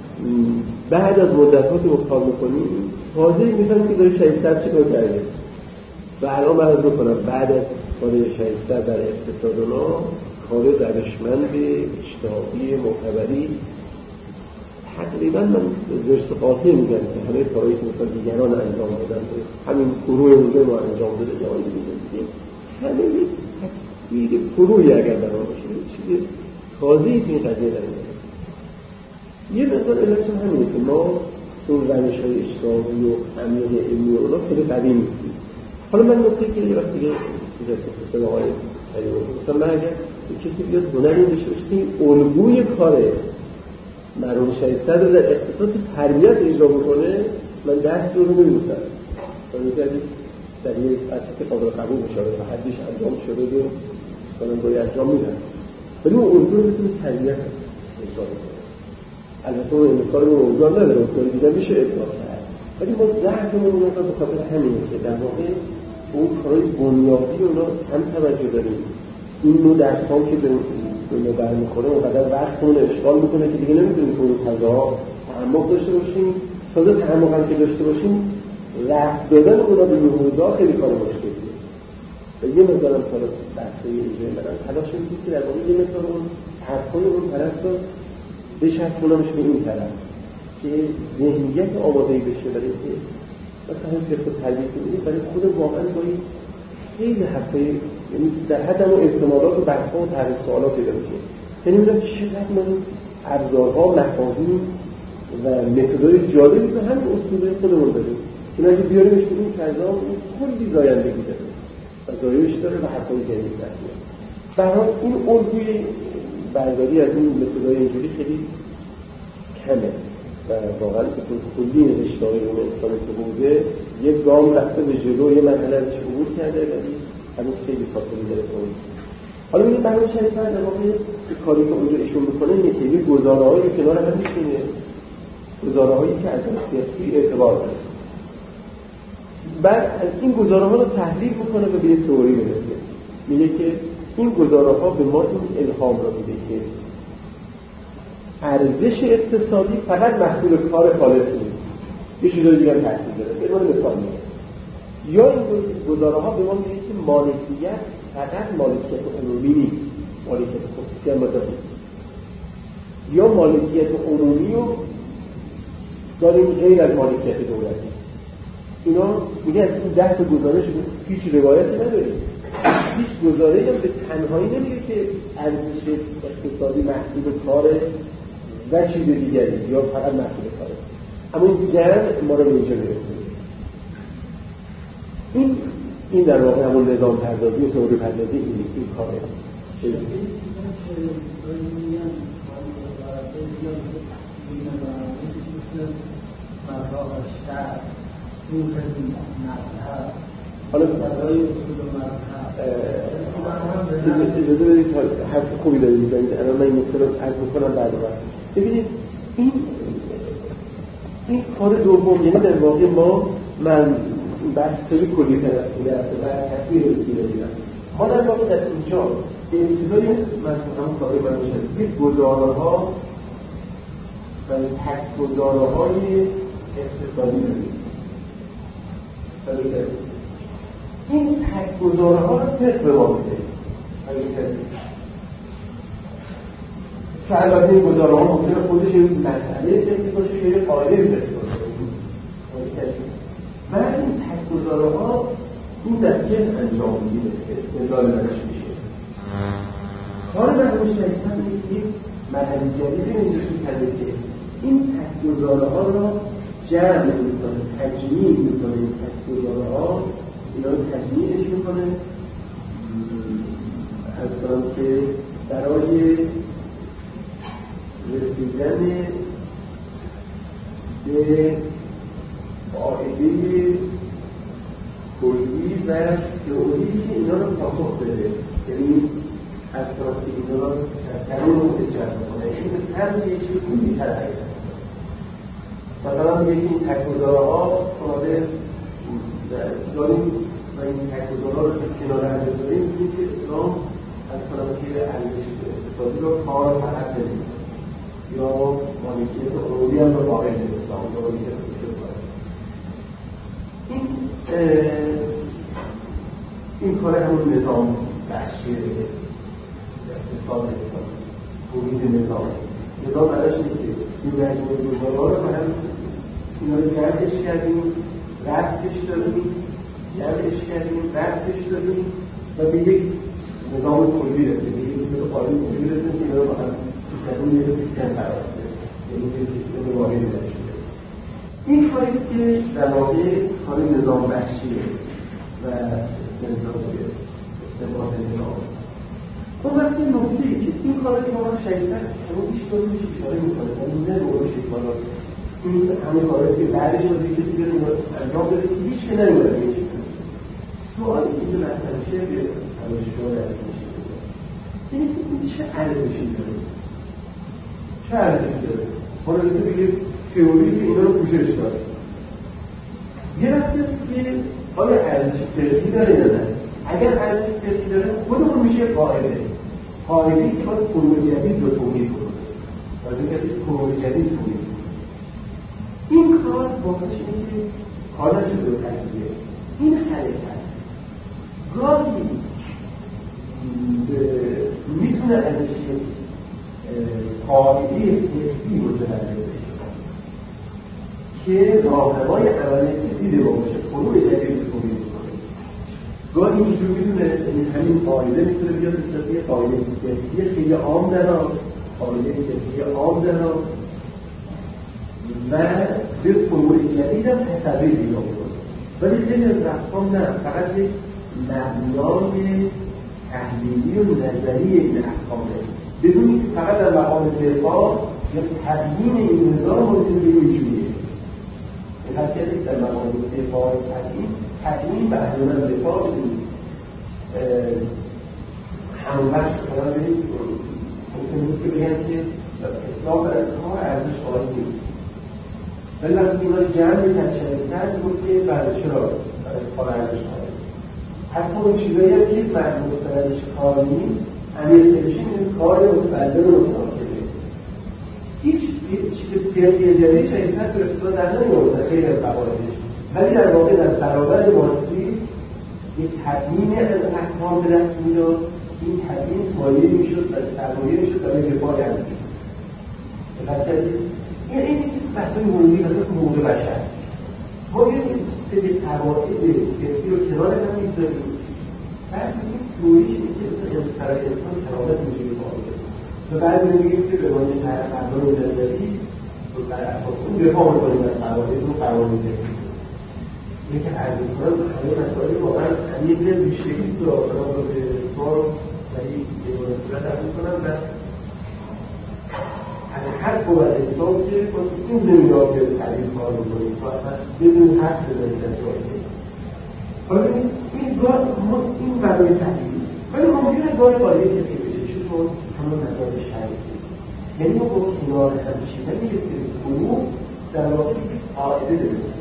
بعد از مدت‌ها که مطالعه می‌کنیم تازه می‌فهمیم که داره شایستر چی کار کرده و الان من عرض می‌کنم بعد از کار شایستر در اقتصاد اونا کار روشمند اجتهادی معتبری تقریبا من زرس قاطع میگم که همه کارهایی که مثلا دیگران انجام دادن همین گروه اونجا ما انجام داده جایی دیگه همه یک تکویر فروعی اگر در آن باشه چیز تازه‌ای که این قضیه در میاد. یه مقدار علتشون همینه که ما اون روش‌های اجتهادی و عمیق علمی و اونا خیلی قدیم نیستیم. حالا من نکته که یه وقت دیگه اقتصاد آقای مثلا من اگر کسی بیاد هنری داشته باشه که این الگوی کاره مرحوم شایستر رو در اقتصاد تربیت اجرا بکنه من دست رو نمی‌بوسم. مثلا در یک اساس قابل قبول میشه و حدش انجام شده و مثلا باید انجام میدن. ولی اون الگو رو میتونه تربیت اجرا بکنه. البته اون مثال رو اونجا نداره که دیگه میشه اطلاق کرد. ولی ما ضعفمون رو به خاطر همینه که در واقع اون کارهای بنیادی اونا هم توجه داریم. این نوع درس‌ها که به ما برمیخوره اونقدر وقتمون اشغال میکنه که دیگه نمیتونیم تو اون فضا تعمق داشته باشیم. تازه تعمق هم که داشته باشیم رفت دادن اونا به حوزه‌ها خیلی کار مشکلیه. و یه مقدارم کار بحثه اینجای منم تلاش میکنم که در واقع یه مقدار اون حرفای اون طرف رو بچسبونمش به این طرف که ذهنیت آماده‌ای بشه برای اینکه مثلا همین فقه تربیت می‌بینید برای خود واقعا باید خیلی حرفای یعنی در حد اون احتمالات و بحث‌ها و طرح سوالات پیدا میشه. یعنی می‌دونم چقدر من ابزارها مفاهیم و متدای جالبی به همین اصول خودمون داریم که اگه بیاریمش تو این فضا کلی زایندگی داره و زایش داره و حرفای جدید داره. برای این الگوی برداری از این متدای اینجوری خیلی کمه و واقعا که کلی رشته‌های علوم انسان که بوده یک گام رفته به جلو، یه مرحله ازش عبور کرده ولی هنوز خیلی فاصله داره تا اون. حالا این برنامه شریفه در واقع کاری که اونجا ایشون میکنه اینه که یه گزاره‌هایی رو کنار هم میشینه، گزاره‌هایی که از سیاسی اعتبار داره، بعد از این گزاره‌ها رو تحلیل میکنه و به یه تئوری میرسه. میگه که این گزاره‌ها به ما این الهام رو میده که ارزش اقتصادی فقط محصول کار خالص نیست، یه چیزای دیگه هم تأثیر داره. به عنوان مثال میگه یا این گزاره‌ها به ما میگه که مالکیت فقط مالکیت عمومی نیست، مالکیت خصوصی هم داره، یا مالکیت عمومی رو داریم غیر از مالکیت دولتی. اینا میگه از این ده تا گزارش هیچ روایتی نداریم، هیچ گزاره‌ای هم به تنهایی نمیگه که ارزش اقتصادی محصول کاره و چیز دیگری یا فقط محصول کاره، اما این جمع ما رو به اینجا میرسه. این این در واقع همون نظام پردازی و تئوری پردازی این این کاره. حالا برای اصول مذهب اجازه بدید حرف خوبی دارید میزنید، الان من این نکته رو عرض میکنم بعد وقت. ببینید این این کار دوم، یعنی در واقع ما من بحث خیلی کلی تر از این هسته و تصویر رسیده دیدم. ما در واقع در اینجا به ابتدای هم کاری من میشه یک گزاره‌ها و تک گزاره‌های اقتصادی داریم. این تک گزاره‌ها رو طبق به ما میده. که البته این گزاره‌ها ممکنه خودش یک مسئله فکر باشه یا یک قاعده فکر باشه. بعد این تک گزاره‌ها این نتیجه انجام میده که استدلال درش میشه. کار مرحوم شریفه یک مرحله جدیدی اینجا شروع کرده که این تک گزاره‌ها رو جمع می‌کنه، تجمیع می‌کنه. این تک گزاره‌ها اینا رو تجمیعش می‌کنه از کنم که برای رسیدن به قاعده کلی و تئوری که اینا رو پاسخ بده، یعنی از کنم که اینا رو درون خودش جمع کنه. این به سر یه چیز کلی تر هست. مثلا میگه که این تک‌گذارها کناده داریم و این تک‌گذارها رو که کنار هم داریم میگه که اسلام از کنم که ارزش اقتصادی رو کار فقط داریم یا مالکیت عمومی هم رو واقع اسلام یا مالکیت خصوصی رو این این کار همون نظام بخشی اقتصاد تولید نظام نظام براش نیست که این مجموعه گزاره‌ها رو هم اینا رو جمعش کردیم، ربطش دادیم، جمعش کردیم، ربطش دادیم و به یک نظام کلی رسیدیم، به یک نظام قانون کلی رسیدیم که اینا رو با هم درون یک سیستم قرار دادیم، یعنی یک سیستم واحدی درش شده. این کاریست که در واقع کار نظام بخشیه و استنباط نظام. اون وقتی نکته‌ای که این کاری که ما شریفه همون هیچ طور میشه اشاره میکنه ولی نه بقول شکل این همه کارهایی که بعدش رو دیگه دیگه رو انجام بده که هیچ که نمی‌دونه میشه. سوالی که اینجا مطرح میشه که همون شما از میشه. یعنی این چه ارزشی داره؟ چه ارزشی داره؟ ما رو بگیم تئوری که اینا رو پوشش داره. یه وقتی است که آیا ارزش فقهی داره یا نه؟ اگر ارزش فقهی داره خودمون میشه قاعده. قاعده‌ای که باید فنون جدید رو توضیح کنه. باید کسی فنون جدید توضیح کنه. این کار واقعش اینه که کار نشده به تجزیه. این حرکت گاهی میتونه ازش قاعده فقهی متولد بشه که راهنمای عمل جدید باشه، فنون جدید رو توضیح کنه. گاهی اینجور میتونه همین قاعده میتونه بیاد به صورت قاعده فقهی خیلی عام در آن، قاعده فقهی عام در آن و به فروع جدید هم تصویر پیدا کنه. ولی خیلی از احکام نه، فقط یک مبنای تحلیلی و نظری این احکامه، بدون اینکه فقط در مقام دفاع یا تبیین این نظام مورد بگویجویه. این حرکتی در مقام دفاع تبیین تبیین به احیان دفاع بدونید همون بخش کنم برید ممکن بود که بگن که اصلاح و اصلاح ارزش قائل نیست، ولی وقتی اینا جمع تشریفتر بود که برای چرا برای اصلاح ارزش قائل حتی اون چیزایی هم که مستندش کار نیست امیر تلشین این کار متبلد رو متناکبه هیچ چیز سیاسی جدید شریفتر تو اصلاح در نمیورده خیلی از قواعدش، ولی در واقع در برابر ماستی یک تبیین از احکام به دست میداد. این تبیین مایه میشد و سرمایه میشد برای دفاع از این این یکی بحث مهمی مثل حقوق بشر ما یه سری قواعد سیاسی رو کنار هم میذاریم، بعد میگیم دوریش اینکه برای انسان کرامت اینجوری باشه و بعد میگیم که به معنی مردان مجلدی بر اساس اون دفاع میکنیم از قواعد و قوانین جدید. یکی از اینها همه مسائل واقعا یک بیشتری تو آقا رو به اسمار ولی به مناسبت عرض میکنم و از هر قوت انسان که این نمیاد به تعریف کار میکنیم تا اصلا بدون حق بزنید از جایی. حالا این گاه این برای تحلیل ولی ممکنه گاه قاعده کسی بشه چون همون مسائل شریفی یعنی ما با کنار همچین نمیرسیم فروع در واقع قاعده درستیم.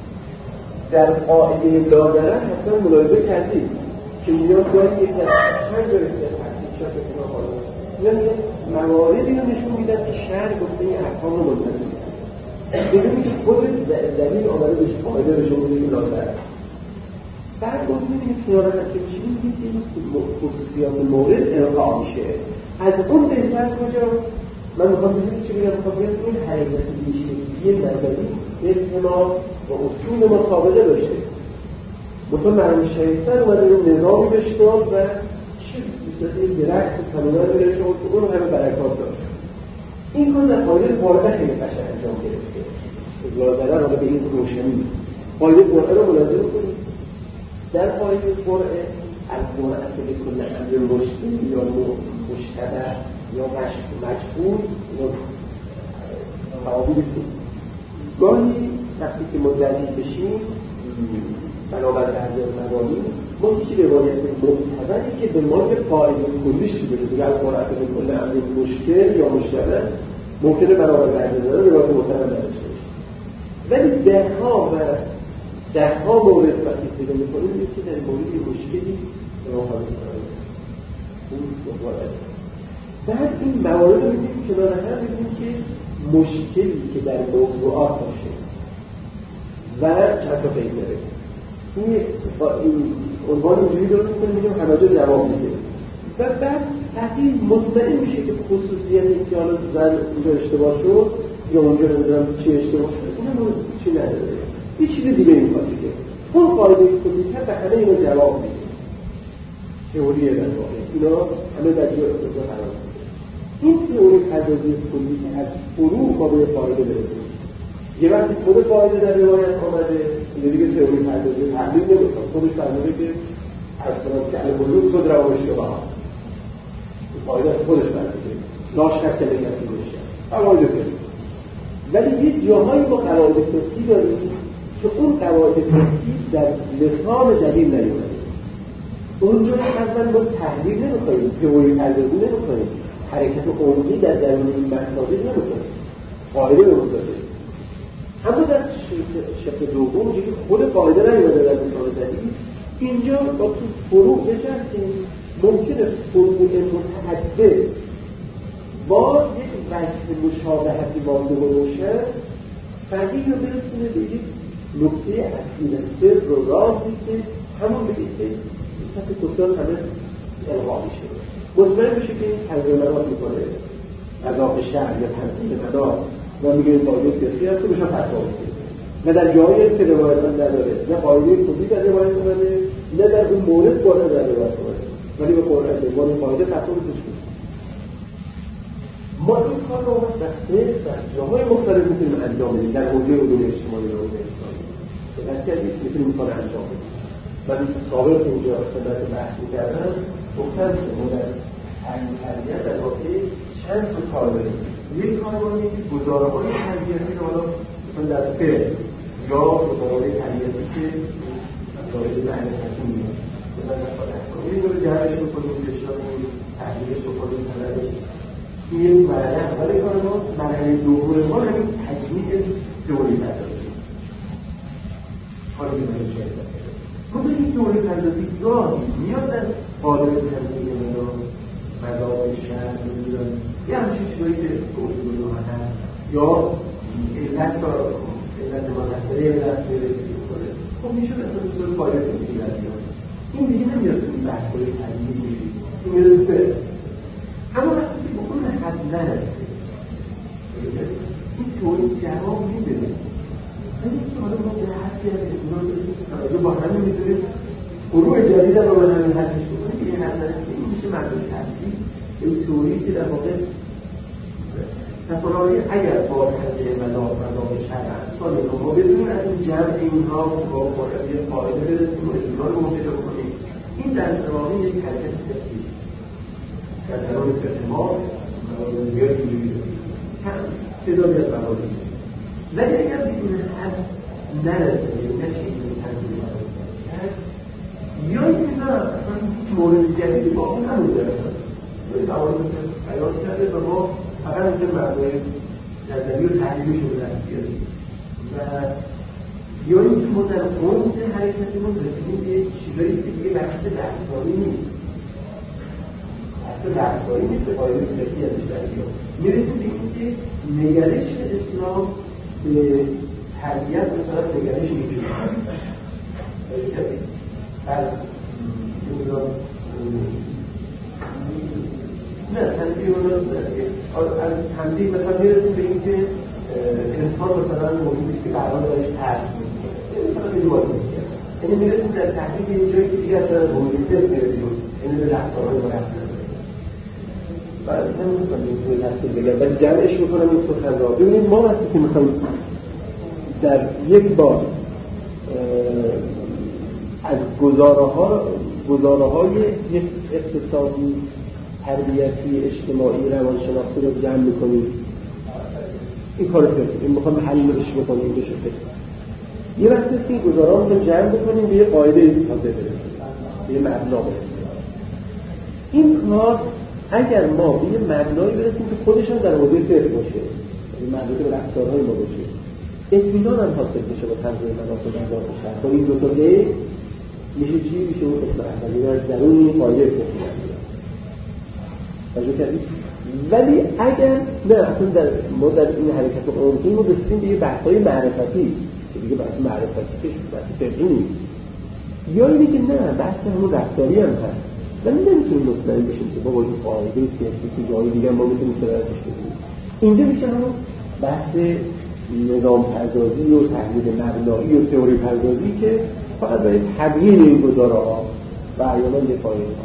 در قاعده دادره حتی ملاحظه کردید که اینا گاهی یک چند درسته تحصیل شد به کنار حالا یعنی مواردی رو نشون میدن که شهر گفته این احکام رو منتظر بدونی که خود دلیل آمده بهش قاعده رو شما بودید دادره بعد گفتیم این کنار همچین چیزی میدید که خصوصیات مورد ارقا میشه از اون بهتر کجا من میخوام بگید چه بگم میخوام بگید این حرکت بیشتری نظری احتمال و اصول ما سابقه داشته مثلا معنی شریفتر اومده رو نظامی بشتاد و چه مثل این درخت سمونه رو بگیره شما اون همه برکات داشت. این کار در قاعده قرآن خیلی قشنگ انجام گرفته لازره رو به این روشنی قاعده قرآن رو ملاحظه کنید در قاعده قرآن القرآن که بکنه امر مشکل یا مشتبه یا مجبور یا تعابیر است. گاهی وقتی که مدعی بشیم بنابر بعضی از مبانی ما هیچ روایت معتبری که به ما یه قاعده کلیش چی بشه دیگه القرآن که بکنه امر مشکل یا مشتبه ممکنه بنابر بعضی از روایت معتبر نداشته باشه، ولی دهها و دهها مورد وقتی پیدا می‌کنیم که در مورد مشکلی راه می‌کنه اون موارد بعد این موارد رو می‌بینیم که کنار هم می‌بینیم که مشکلی که در موضوعات باشه و چند تا پیدا داره این با این عنوان اینجوری درست می‌کنیم می‌گیم همه جا جواب میده و بعد تحقیق مطمئن میشه که خصوصیت این که حالا زن اونجا اشتباه شد یا اونجا نمیدونم چی اشتباه شد اینا چی نداره یه چیز دیگه این کار دیگه اون قاعده کلی که به همه اینا جواب میده تئوری در واقع اینا همه در جای خود قرار میده. این تئوری پردازی کلی که از فروع ما به قاعده برسیم یه وقتی خود قاعده در روایت آمده این دیگه تئوری پردازی تحلیل نمیخواد خودش فرموده که از طرف که البلوغ خود را اشتباه قاعده از خودش برمیده ناشک که نگفتی بشه قواعد فقهی ولی یه جاهایی با قواعد فقهی داریم که اون قواعد فقهی در لسان جدید نیومده اونجا اصلا با تحلیل نمی‌کنیم تئوری پردازی نمی‌کنیم حرکت عمقی در درون این مطالب نمی‌کنیم قاعده نمی‌ذاریم اما در شکل دوم که خود قاعده نیومده در لسان جدید اینجا با تو فروع بچرخیم ممکنه فروع متعدد با یک وجه مشابهتی مانده و روشن فقیه رو برسونه به یک نکته اصلی سر رو رازی که همون بگید که سطح کسان همه الغا میشه مطمئن بشه که این تنظیم منات میکنه عذاب شهر یا تنظیم منات و میگه این قاعده فقهی هست که بشه فتوا میده نه در جایی که روایت نداره نه قاعده کلی در روایت اومده نه در اون مورد بالا در روایت اومده ولی به قرآن به قاعده فتوا میده ما این کار رو باید در جاهای مختلف میتونیم انجام بدیم، در حوزه علوم اجتماعی و علوم انسانی به نتیجه میتونیم این کار انجام بدیم. من سابق اینجا خدمت بحث میکردم، گفتم که ما در تعلیم تربیت در واقع چند تا کار داریم. یک کار رو اینه که گزاره‌های تربیتی رو حالا مثلا در فعل یا گزاره‌های تربیتی که مسائل معرفتی میاد این رو جمعش بکنیم، بشناسیم، تحلیلش بکنیم، سندش. این مرحله اول کار ما. مرحله دوم ما همین تجمیع تئوری پردازی. حالا می‌بینیم چه اتفاقی میفته. این تئوری پردازی گاهی میاد از قالب تنظیم نظام، مذاهب شرع، نمی‌دونم یه همچین چیزایی که گفتگو هست یا علت را علت منحصره علت می‌کنه. خب میشه مثلا اصول قالب می‌گیرد. این دیگه نمیاد این بحث‌های تنظیمی این میاد به اما وقتی که به اون حد نرسه این طوری جواب میده. این که حالا ما به حدی از اطلاع برسیم با همه میتونیم گروه جدید رو به همین حدش بکنیم که این حد نرسه. این میشه مردم تحصیل این طوری که در واقع تصالحالی اگر با تحصیل مدار مدار شرع سال رو ما بدونیم از این جمع اینها با خواهد یه قاعده برسیم و اجرار رو پیدا کنیم. این در واقع یک حرکت تحصیل در درون اعتماد مدار زیاد اینجوری هم تعدادی از مواردی ولی اگر به این حد نرسه نشه این تنظیم کرد یا اینکه نه اصلا مورد جدیدی با اون نمونده باید موارد بیان کرده و ما فقط اینجا مردای نظری و تحلیلش رو دست بیاریم و یا اینکه ما در عمق حرکتمون رسیدیم به چیزایی که دیگه بحث رفتاری نیست بحث رفتاری نیست به قاعده فقهی ازش درمیاد میرسیم به اینکه نگرش اسلام به تربیت مثلا نگرش می‌کنه بله نه تنبیه رو از تنبیه مثلا میرسیم به اینکه انسان مثلا موجودیست که قرار دارش ترس میکنه مثلا به دوار میکنه یعنی میرسیم در تحقیق این جایی که دیگه اصلا موجودیست میرسیم یعنی به رفتارهای ما رفتن بعد نمیتونم این توی تحصیل بگم ولی جمعش میکنم این سخن را ببینید ما وقتی که میخوایم در یک بار از گزاره ها گزاره های یک اقتصادی تربیتی اجتماعی روانشناختی رو جمع میکنیم این کار فکر این میخوام حلش بکنیم بشه فکر یه وقت است که این گزاره ها رو جمع بکنیم به یه قاعده تازه برسیم به یه مبنا برسیم این کار اگر ما به یه مبنایی برسیم که خودش هم در حوزه فکر باشه یعنی مربوط به رفتارهای ما باشه اطمینان هم حاصل میشه با تنظیم مناسب انجام شهر با این دو تا دی میشه چی؟ میشه اون اصلاح ولی از درون این قاعده فکر توجه کردید؟ ولی اگر نه اصلا در ما در این حرکت عمقی ما رسیدیم به یه بحث‌های معرفتی که دیگه بحث معرفتی که بحث فقهی نیست یا اینه که نه بحث همون رفتاری هم هست ولی نمیتونیم مطمئن بشیم که بابا این قاعده سیاسی که جایی دیگه ما میتونیم سرایتش بدیم اینجا میشه همون بحث نظام پردازی و تحلیل مبنایی و تئوری پردازی که فقط برای تبیین این گزاره‌ها و احیانا دفاعی‌ها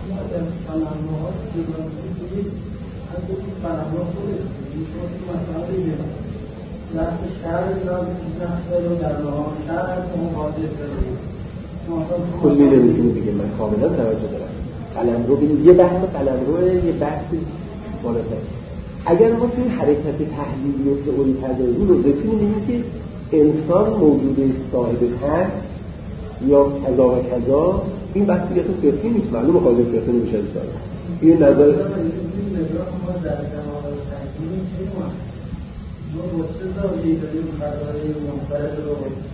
برنامه خودش میشه مثلا دیگه نفت شهر ایران نفت رو در نهان شهر اون واضح کنید کلی نمیتونی بگه من کاملا توجه دارم قلمرو ببینید یه بحث قلمرو یه بحث بالاتر اگر ما توی حرکت تحلیلی و تئوری پردازی رو رسیدیم که انسان موجود صاحب هست یا کذا و کذا این بحث دیگه اصلا فقهی نیست معلومه قاعده فقهی نمیشه انسان این نظر ما در زمان تحلیل چه ما ما واسه داری داریم برای منفرد رو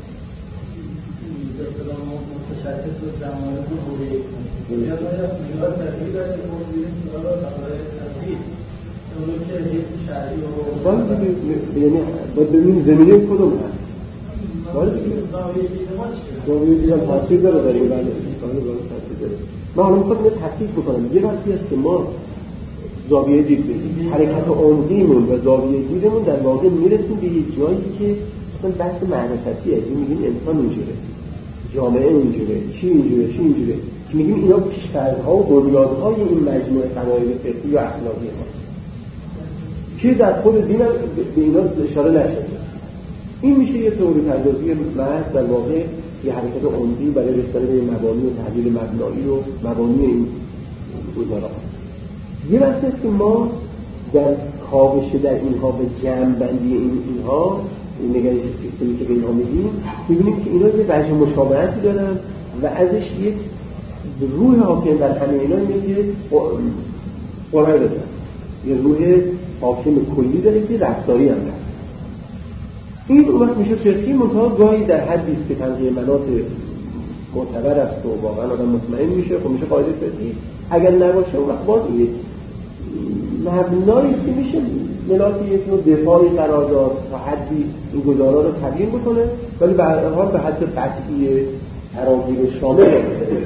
مثلا متشکل و زمانه رو بوده یا باید میگار تحلیل داریم که موجودیم سراغ برای تحلیل اونو که حیث شرعی رو باید یعنی باید ببینیم زمینه کدوم هست باید ببینیم زاویه دید ما چیه؟ زاویه دیدم تاثیر داره داریم بله تاثیر داره من حالا میخوام اینو تحقیق بکنم یه وقتی هست که ما زاویه دید بدیم حرکت عمقیمون و زاویه دیدمون در واقع میرسیم به یه جایی که اصلا بحث معرفتیه که میگیم انسان اینجوره جامعه اینجوره چی اینجوره چی اینجوره که میگیم اینا پیش‌فرض‌ها و بنیادهای این مجموعه قواعد فقهی و اخلاقی ما که در خود دین هم به اینا اشاره نشده. این میشه یه تئوری پردازی محض در واقع یه حرکت عمدی برای رسیدن به مبانی و تحلیل مبنایی و مبانی این گزارا. یه وقتی است که ما در کاوش در اینها به جمع بندی این اینها این نگرش سیستمی که به اینها میگیم میبینیم که اینا یه وجه مشابهتی دارن و ازش یک روح حاکم در همه اینا اینه که قرآن دارن یه روح حاکم کلی داره که رفتاری هم داره. این اون وقت میشه فقهی منتها گاهی در حدی است که تنظیم مناط معتبر است و واقعا آدم مطمئن میشه خب میشه قاعده فقهی. اگر نباشه اون وقت باز یک مبنایی است که میشه مناط یک نوع دفاعی قرار داد تا حدی این گزارا رو تبیین بکنه ولی به هر حال به حد قطعی تراگیر شامل نمیشه.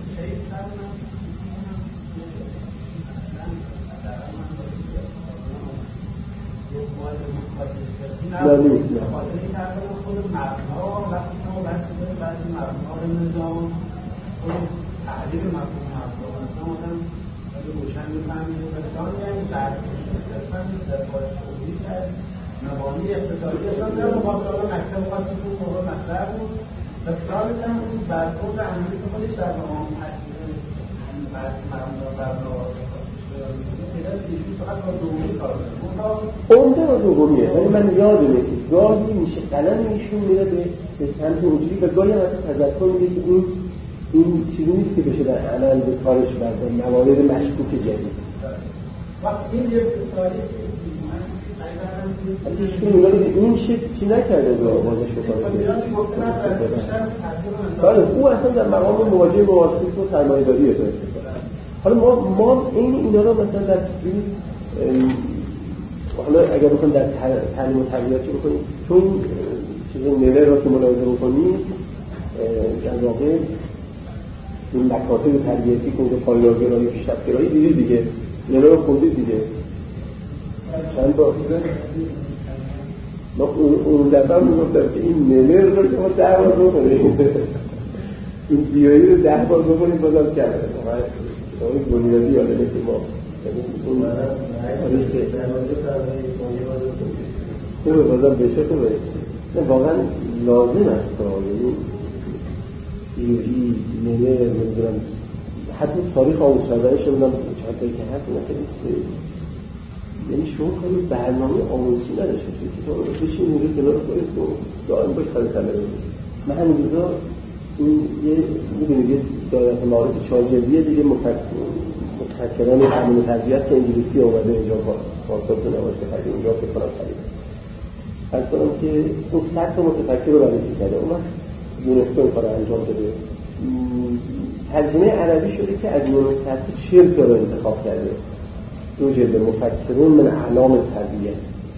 نه نیست نه خاطر این طرف خود مبنا وقتی شما بحث کنید بعضی مبنا رو نظام خود تعریف مفهوم مبنا مثلا آدم اگه روشن بفهمید اقتصاد یعنی شرط بفهمید در باید توضیح کرد مبانی اقتصادی اصلا در مقابل مکتب خاصی بود موقع مطرح بود و ثابت هم بود برخورد عملی که خودش در مقام تحصیل بعضی مبنا مبنا عمده و دومیه ولی من یادمه که گاهی میشه قلم ایشون میره به سمت اونجوری و گاهی هم تذکر میده که این این چیزی نیست که بشه در عمل به کارش برده موارد مشکوک جدید وقتی این یه تاریخ من ایشون میگه به این شکل چی نکرده به آوازش بکنه او اصلا در مقام مواجه مواسط و سرمایه داریه داره. حالا ما ما این اینا رو مثلا در حالا اگر بخوایم در تعلیم و تربیت چی بکنیم چون چیز نویر رو که ملاحظه بکنیم در واقع این مکاتب تربیتی که اونجا پایدارگرایی پیشرفت‌گرایی دیدید دیگه نویر رو خوندید دیگه چند بار ما اون دفعه هم میگفتم که این نویر رو که ما ده بار بکنیم این بیایی رو ده بار بکنیم بازم کرده این بنیادی آدمه که ما اون خوبه بازم بشه خوبه نه واقعا لازم است یعنی ایوری نمه نمیدونم حتی تاریخ آموز شدنش نمیدونم چند تایی که هست نکنید یعنی شما کاری برنامه آموزشی نداشته که تا رو بشین اونجا کنار کنید و دائم باش سالی ساله بزید من همین روزا این یه میدونید یه دایره معارف چهار جلدیه دیگه متفکران تعلیم و تربیت که انگلیسی اومده اینجا پاسخ نوشته کرده اونجا فکر کنم خرید از کنم که اون سطح متفکر رو بررسی کرده اون وقت یونسکو این کار انجام داده ترجمه عربی شده که از اون سطح چهل تا رو انتخاب کرده دو جلد مفکرون من اعلام تربیت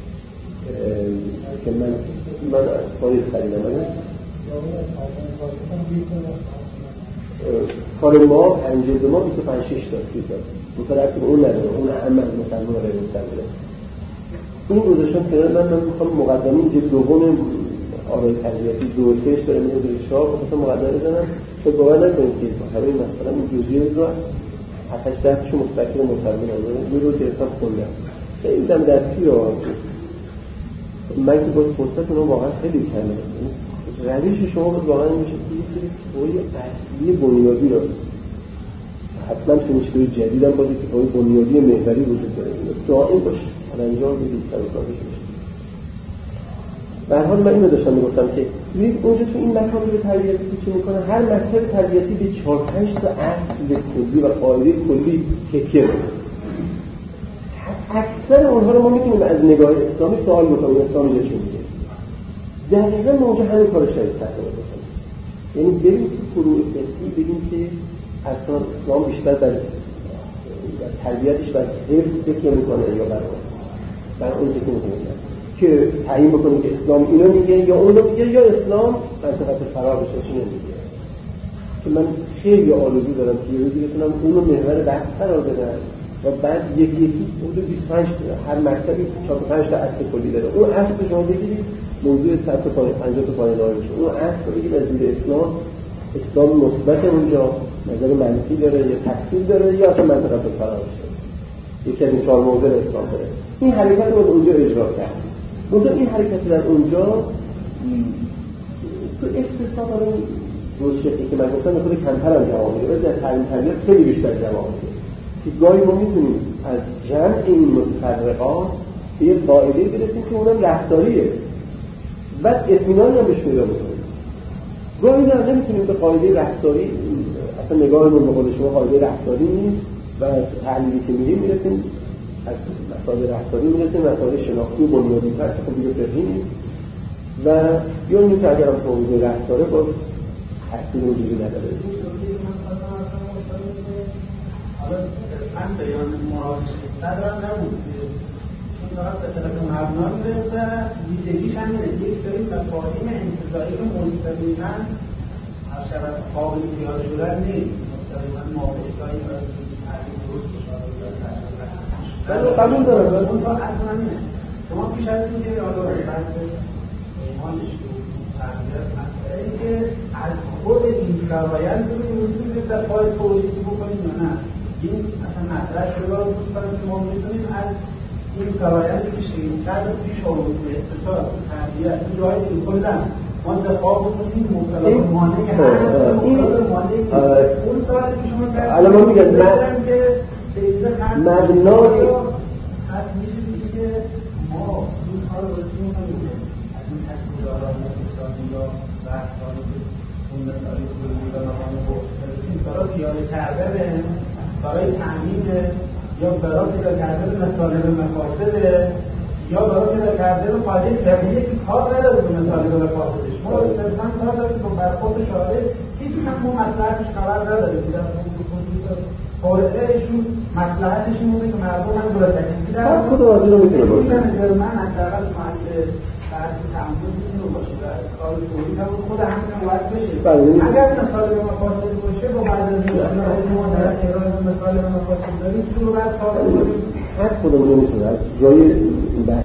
که من من تاریخ خریدم من کار ما پنج جلد ما بیست و پنج شش تا سی تا مترتب اون نداره اون عمل مسلمان غیر مسلمان این گذاشتم که من من میخوام مقدمه جلد دوم آرای تربیتی دو سهش داره میده به شاه خواستم مقدمه بزنم شاید باور نکنید که همه مثلا این جزئیات رو هفت هشت دهتاشو متفکر مسلمان هم یه رو گرفتم خوندم خیلی دم درسی رو من که باز فرصت اونو واقعا خیلی کمه روش شما واقعا میشه که یه سری توی اصلی بنیادی رو حتما تو مشکل جدید هم بازی که توی بنیادی محوری وجود داره دائم باش انجام بدید سر و کارش میشه. به هر حال من اینو داشتم میگفتم که ببینید اونجا تو این مکاتب تربیتی چی میکنه هر مکتب تربیتی به چهار پنج تا اصل کلی و قاعده کلی تکیه میکنه. اکثر اونها رو ما میتونیم از نگاه اسلامی سوال بکنیم اسلامی چی میگه. دقیقاً ما اونجا همین کارو شاید سخت بکنیم. یعنی بریم تو فروع فقهی ببینیم که اصلا اسلام بیشتر در تربیتش بر حفظ فکر میکنه یا بر بر اون فکر میکنه که تعیین بکنیم که اسلام اینو میگه یا اونو میگه یا اسلام منطقه فرار بشه چی نمیگه. که من خیلی آرزو دارم که یه روزی بتونم اونو محور بحث قرار بدم و بعد یکی یکی حدود بیست و پنج هر مکتبی چهار تا پنج تا اصل کلی داره. اون اصل شما بگیرید موضوع صد تا پنجاه تا پایان داره میشه. اون اصل بگیرید از دید اسلام اسلام مثبت اونجا نظر منفی داره یا تفصیل داره یا اصلا منطقه فرار بشه. یکی از این چهار موضوع اسلام داره. این حرکت رو اونجا اجرا کرد. مثلا این حرکت در اونجا تو اقتصاد رو روز شکلی که من گفتم خود کمتر هم جواب میده، در تعلیم تربیت خیلی بیشتر جواب میده که گاهی ما میتونیم از جمع این متفرقات به یه قاعده برسیم که اونم رفتاریه، بعد اطمینانی هم بهش پیدا بکنیم. گاهی نه نمیتونیم به قاعده رفتاری، اصلا نگاهمون به قول شما قاعده رفتاری نیست و تحلیلی که میریم میرسیم از مسائل رفتاری میرسیم مسائل شناختی و بنیادی تر که خب دیگه فقهی نیست و یا اینو که اگرم توضیح رفتاره باز تأثیر وجودی نداره. حالا من بیان مراجعه ندارم نبود چون دارم به طرف مبنا میره و ویژگیش هم اینه یک سری مفاهیم انتزاعی رو مستقیما هر شبت قابل پیاده شدن نیست، مستقیما موافقتایی و تعریف درست بشاره قبول دارم. اون تا اصلا اینه شما پیش از این که حالا بحث ایمانش رو تغییرات مسئله این که از خود این فرایند رو میتونید در پای توضیح بکنید یا نه این اصلا مطرح شده رو دوست دارم که ما میتونیم از این فرایند که شیرین‌تر رو پیش آورد به اقتصاد تربیت این جایی که کلا ما دفاع بکنیم مبتلا مانعی هست مبتلا مانعی اون سوالی که شما کردید الان ما میگم که مبنای هست میشه که ما این کار رو بسیم کنیم از این تصمیداران اقتصادی یا بحثانی که اون مثالی که بودید و مقام این کارا پیاده کرده برای تأمین یا برای پیدا کردن مطالب مفاسد یا برای پیدا کردن فایده فقهی که کار نداره به مطالب مفاسدش ما صرفا کار داریم که برخورد شاهد هیچ هم اون مصلحتش خبر نداره که در فورهشون مصلحتشون بوده که مردم هم داره تکلیفی در خود راضی رو میتونه باشه من حداقل محل بحث تعامل اینو باشه و کار توضیح هم خود همین باید بشه اگر مطالب مفاسد باشه با بعد از این ما در ارائه مطالب مفاسد داریم تو رو باید کار کنیم هر خودمون نمیتونه از جای این بحث